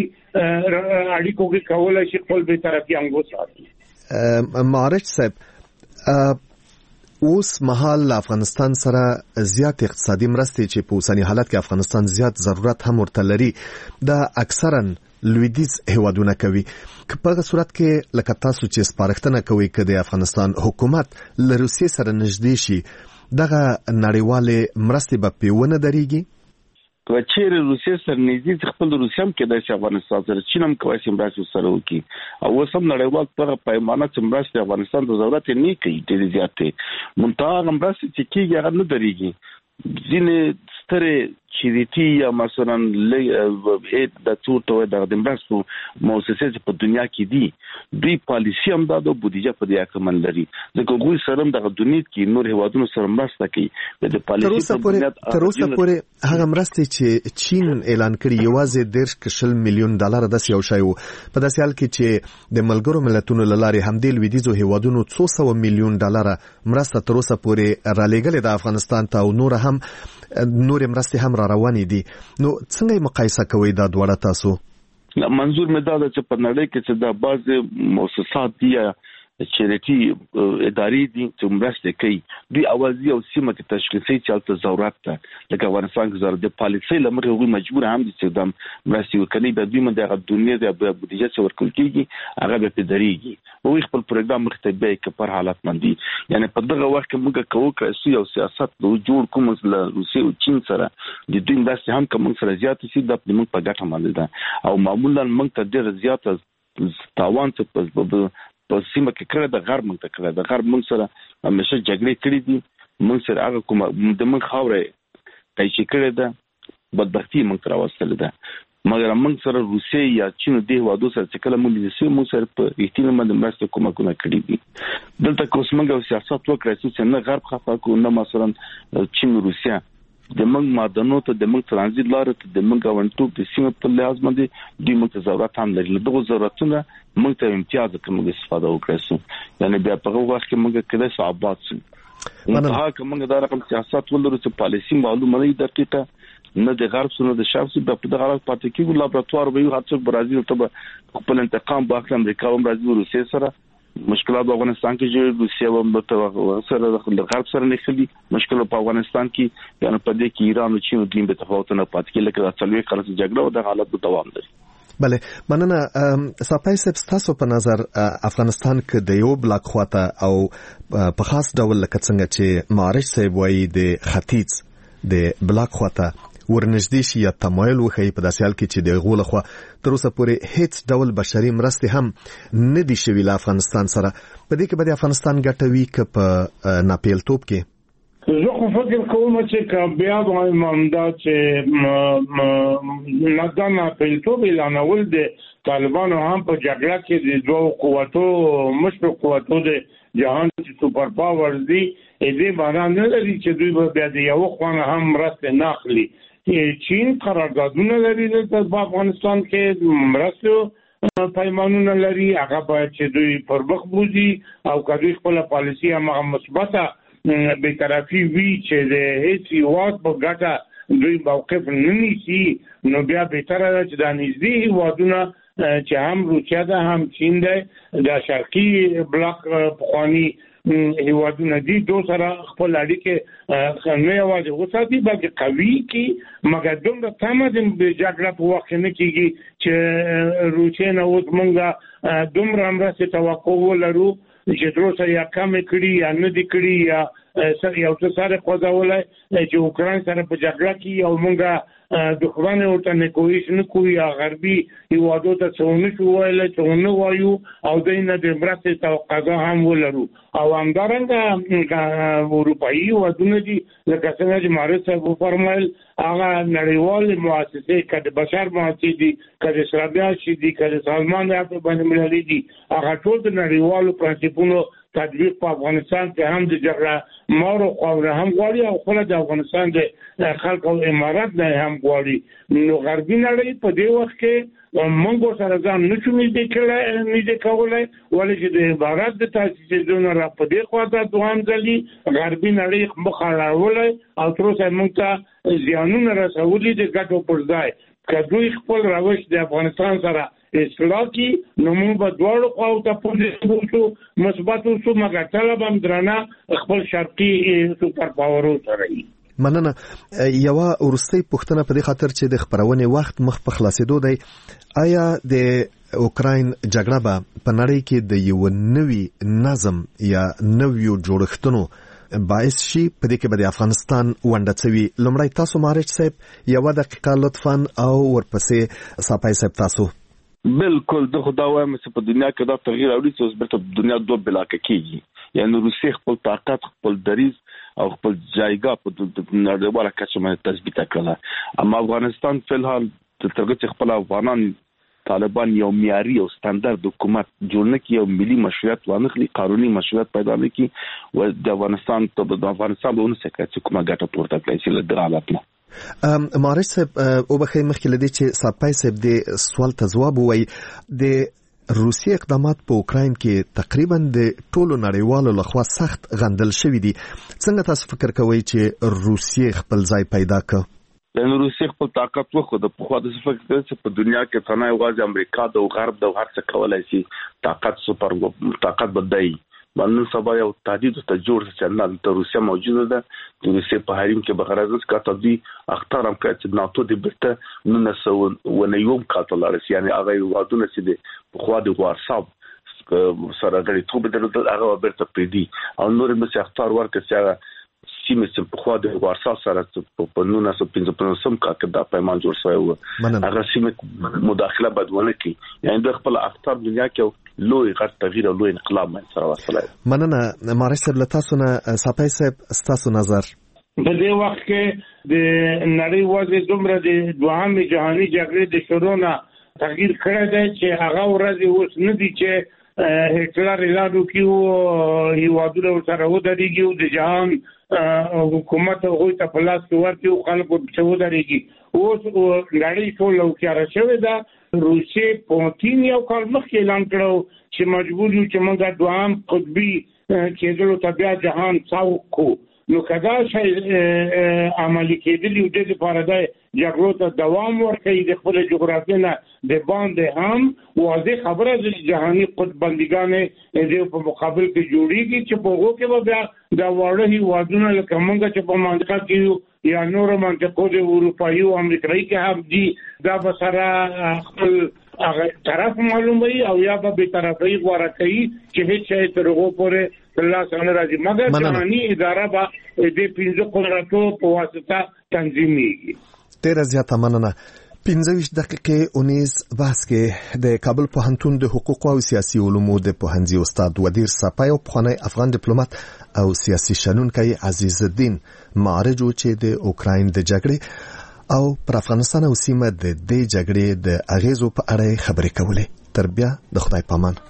اړیکو کې کولای شي خپل بی‌طرفي هم وساتي. معارج صاحب، اوس مهال افغانستان سره زیات اقتصادي مرستې چې په اوسنی حالت کې افغانستان زیات ضرورت هم ورته لري دا اکثرا لویدیز هیوادونه کوي. که په هغه صورت کې لکه تاسو چې سپارښتنه کوئ که د افغانستان حکومت له روسیې سره نږدې شي دغه نړیوالې مرستې به پې ونه درېږي؟ که چیرې روسیې سره نږدې خپل روسیه هم کېدای شي افغانستان سره، چین هم کولی شي مرستې سره وکړي او اوس هم نړیوال په هغه پیمانه چې مرستې افغانستان ته ضرورت یې نه کوي ډېرې زیاتې، منتها هغه مرستې چې کېږي هغه نه درېږي. ځینې سترې چریتي یا مثلا د څو ته د مرستو مؤسسې چې په دنیا کې دي دوی پالیسي هم دا د بودیجه په دې اکمل لري، ځکه هغوی سره هم دغه دنیا کې نور هیوادونو سره مرسته کوي. د پالیسي په بنیاد تر اوسه پورې هغه مرستې چې چین اعلان کړي یوازې دېرش کشل میلیون ډالر داسې یو شی و، په داسې حال کې چې د ملګرو ملتونو له لارې همدې لویدیځو هیوادونو څو سوه میلیون ډالر مرسته تر اوسه پورې رالیږلې ده افغانستان ته او نور هم نور مرستې هم را روانې دي. نو څنګه مقایسه کوئ دا دواړه تاسو؟ منظور مې دا ده چې په نړۍ کې چې دا بعضې مؤسسات دي یا چریټي ادارې دي چې مرستې کوي دوی اوازي او سیمه کې تشخیصي چې هلته ضرورت ده، لکه افغانستان کې ضرورت د پالیسۍ له مخې هغوی مجبور هم دي چې دا مرستې وکړي، بیا دوی باندې هغه دنیا د بودیجه چې ورکول کېږي هغه بیا پرې درېږي، هغوی خپل پروګرام مخې ته بیایي که پر حالت باندې. یعنې په دغه وخت کې موږ کوو که یو سیاست جوړ کوم له روسیې او چین سره د دوی مرستې هم که موږ سره زیاتې شي دا موږ په ګټه باندې ده او معمولا موږ ته ډېره زیاته تاوان چې په سیمه کې کړی د غرب موږ ته کړی د غرب موږ سره همیشه جګړې کړي دي، موږ سره هغه کومه د موږ خاوره قیچي کړې ده، بدبختي موږ ته راوستلې ده، مګر موږ سره روسیې یا چین د هیوادو سره چې کله موږ لیدل موږ سره په رښتینې باندې مرستې کومکونه کړي دي. دلته که اوس موږ یو سیاست وکړی چې نه غرب خفه کړو نه مثلا چین روسیه د موږ معدنو ته د موږ ترانزیت لارې ته د موږ ګاونډیتوب د سیمې په لحاظ باندې دوی موږ ته ضرورت هم لري، له دغو ضرورتونه موږ ته امتیاز که موږ استفاده وکړی سو، یعنې بیا په هغه وخت کې موږ کېدای سو آباد سو. منتها که موږ دا رقم سیاست ولرو چې پالیسي معلومه نه وي دقیقه نه د غرب سو نه د شرق سو، بیا په دغه حالت پاتې کېږو، لابراتوار به وي، هر څوک برازیل ته به خپل انتقام به اخلي، امریکا هم راځي روسیې سره مشکلات په افغانستان کې چې روسیه هم سره د غرب سره نښلي مشکل په افغانستان کې، یعنې په دې کې ایران او چین دوی به تفاوت نه پاتې کېږي، لکه د څلوېښت کاله جګړه او دغه حالت به دوام لري. بله مننه. ساپای صاحب ستاسو په نظر افغانستان کې د یو بلاک خواته او په خاص ډول لکه څنګه چې معارج صاحب وایي د ختیځ د بلاک خواته ورنږدې شي یا تمایل وښیي، په داسې حال کې چې د هغو لخوا تر اوسه پورې هیڅ ډول بشري مرستې هم نه دي شوي له افغانستان سره، په دې کې به د افغانستان ګټه وي که په ناپیلتوب کې؟ زه خو فکر کوم چې که بیا وایم همدا چې نه دا ناپیلتوب اعلانول د طالبانو هم په جګړه کې د دوو قوتو مشرق قوتو د جهان چې سوپر پاورز دي دې معنا نه لري چې دوی به بیا د یو خوا نه هم مرستې نه اخلي، چین قراردادونه لري د افغانستان کې مرستو پیمانونه لري، هغه باید چې دوی پر مخ بوزي او کدوې خپل پالیسي هم مثبته بی‌طرفي وي چې د هیڅ هیواد په ګټه دوی موقف نه نیسي، نو بیا بهتره ده چې دا نږدې هیوادونه چې هم روسیه ده هم چین ده د شرقي بلاک پخواني هیوادونه دي، دو سره خپل اړیکې نه یوازې وساتي بلکې قوي کړي، مګر دومره تمه د جګړه په وخت نه کېږي چې روسیې نه اوس موږ دومره مرستې توقع ولرو چې تر اوسه یا کمې کړي یا نه دي کړي یا یو څه سره خوځولی چې اوکراین سره په جګړه کې او موږ دښمن ورته نیګویش نه کوو یا غربي هیوادو ته څه ونه شو ویلی څه ونه وایو او دوی نه د مرستې توقع هم ولرو. او همدارنګه اروپایي هیوادونه دي لکه څنګه چې مارس صاحب وفرمایل هغه نړیوالې مؤسسې که د بشر مؤسسې دي که د اسرائیل شي دي که د سازمان بین المللي دي هغه ټول د نړیوالو پرنسپونو تطبیق په افغانستان کې هم د جګړه مارو خاوره هم غواړي او خپل د افغانستان د خلک او امارات نه هم غواړي. نو غربي نړۍ په دې وخت کې موږ سره ځان نشو نږدې کړای نږدې کولای ولې چې د امارات د تاسیسونو را په دې خوا ته دوام ځلي غربي نړۍ مخ اړولای او تر اوسه موږ ته زیانونه رسولي د ګټو پر ځای که دوی خپل روش د افغانستان سره اصلاح کی نو موږ به دواړو خواو ته پولیسو شو مثبت شو مګر طلب هم درنه خپل شرقي سوپر پاورو سره وي. مننه. یوه وروستۍ پوښتنه په دې خاطر چې د خپرونې وخت مخ په خلاصېدو دی، آیا د اوکراین جګړه به په نړۍ کې د یو نوي نظم یا نویو جوړښتونو باعث شي؟ په دې کې به د افغانستان ونډه څه وي؟ لومړی تاسو مارچ صاحب یوه دقیقه لطفا او ورپسې ساپای صاحب تاسو. بالکل د خدا وایم چې په دنیا کې دا تغییر اوري چې اوس بیرته دنیا دوه بلاکه کېږي، یعنی روسیې خپل طاقت خپل دریز او خپل جایګاه په نړیواله کچه باندې تثبیت کړله، اما افغانستان فلحال تر څو چې خپل افغانان طالبان یو معیاري او ستاندرد حکومت جوړ نه کړي او ملي مشروعیت وانخلي قانوني مشروعیت پیدا نه کړي او د افغانستان ته د افغانستان به ونه سکه چې کومه ګټه پورته کړي چې له حالت نه. مارش صاحب او بخیر مخکې لدی چې ساپای صاحب د سوال ته جواب وایي، د روسي اقدامات په اوکراین کې تقریبا د ټولو نړیوالو لخوا سخت غندل شوی دي، څنګه تاسو فکر کوئ چې روسي خپل ځای پیدا کړ؟ د روسي خپل طاقت وخو د په خوا د فکر چې په دنیا کې څنګه یوازې امریکا د غرب د هر څه کولای شي طاقت سپر طاقت بدای باندې سبا یو تهدید ته جوړ چې نه د روسیا موجوده ده، د روسي په حریم کې بغرض کا تدبی اخترام کړ چې ناتو د برته نه سو ونه یوم کاتلارس، یعنی هغه وادونه چې د په خوا د وارساو سره غړي ته بدل هغه برته پریدي او نور مې اختار ورکړ چې سیمه چې په خوا د وارسا سره په نونه سو پنځه پنځم کا کې دا پیمان جوړ شوی و، هغه سیمه مداخله بدونه کی، یعنی د خپل اختر دنیا کې لوی غټ تغییر او لوی انقلاب باندې سره وصله. مننه. مارش صاحب تاسو نه ساپای صاحب تاسو نظر په دې وخت کې د نړۍ وضع دومره د دوهم جهاني جګړې د شروع نه تغییر کړی دی چې هغه ورځ اوس نه دي چې هټلر اعلان وکړي هیوادونه ورسره ودرېږي او د جهان حکومت هغوی ته په لاس کې ورکړي او خلکو ورپسې ودرېږي. اوس نړۍ ټوله هوښیاره شوې ده. روسیې پوتین یو کال مخکې اعلان کړی چې مجبور یو چې موږ دوهم قطبي کېدلو ته بیا جهان ساو کړو، نو که دا شی عملي کېدلي و دې لپاره دی جګړو ته دوام ورکوي د خپل جغرافیې نه د باندې هم واضح خبره ده چې جهاني قطببندیګانې د په مقابل کې جوړیږي چې په هغو کې به بیا د واړه هیوادونه لکه موږ چې په منطقه کې یا نورو منطقو د اروپایي او امریکایي کې هم دي دا به سره خپل هغه طرف معلوموي او یا به بېطرفۍ غوره کوي چې هېڅ شی تر هغو پورې الله څنګه راځي، مګر جهاني اداره به د پنځه قدرتو په واسطه تنظیمېږي. ډېره زیاته مننه. پنځه ویشت دقیقې اونیز بحث کې د کابل پوهنتون د حقوقو او سیاسي علومو د پوهنځي استاد ودیر ساپای او پخوانی افغان ډیپلوماټ او سیاسي شنونکی عزیز الدین معرج چې د اوکراین د جګړې او پر افغانستان او سیمه د دې جګړې د اغیزو په اړه خبرې کولې. تر بیا د خدای پامان.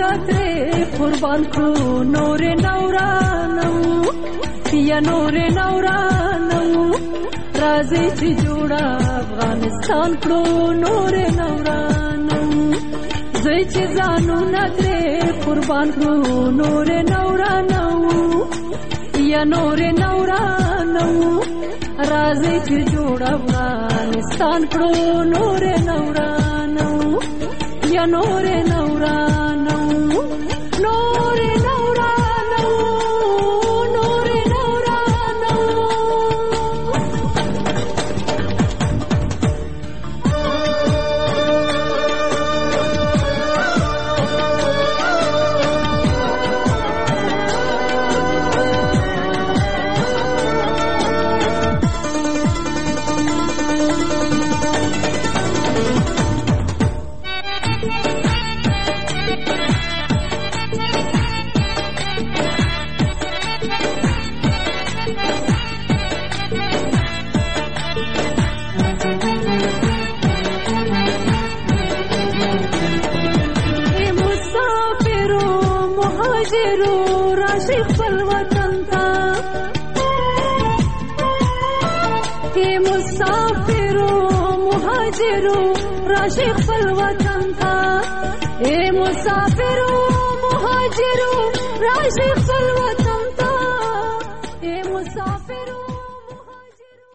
ترې قربان کړو نور نورانو یا نور نورانو راځي چې جوړه افغانستان کړو نور نورانو زوی چې ځانونه ترې قربان کړو نور نورانو یا نور نورانو راځي چې جوړه افغانستان کړو نور نورانو یا نور نورانو نور نورانو نور نورانو راشي خپل وطن ته اے مسافرو مهاجرو راشي خپل وطن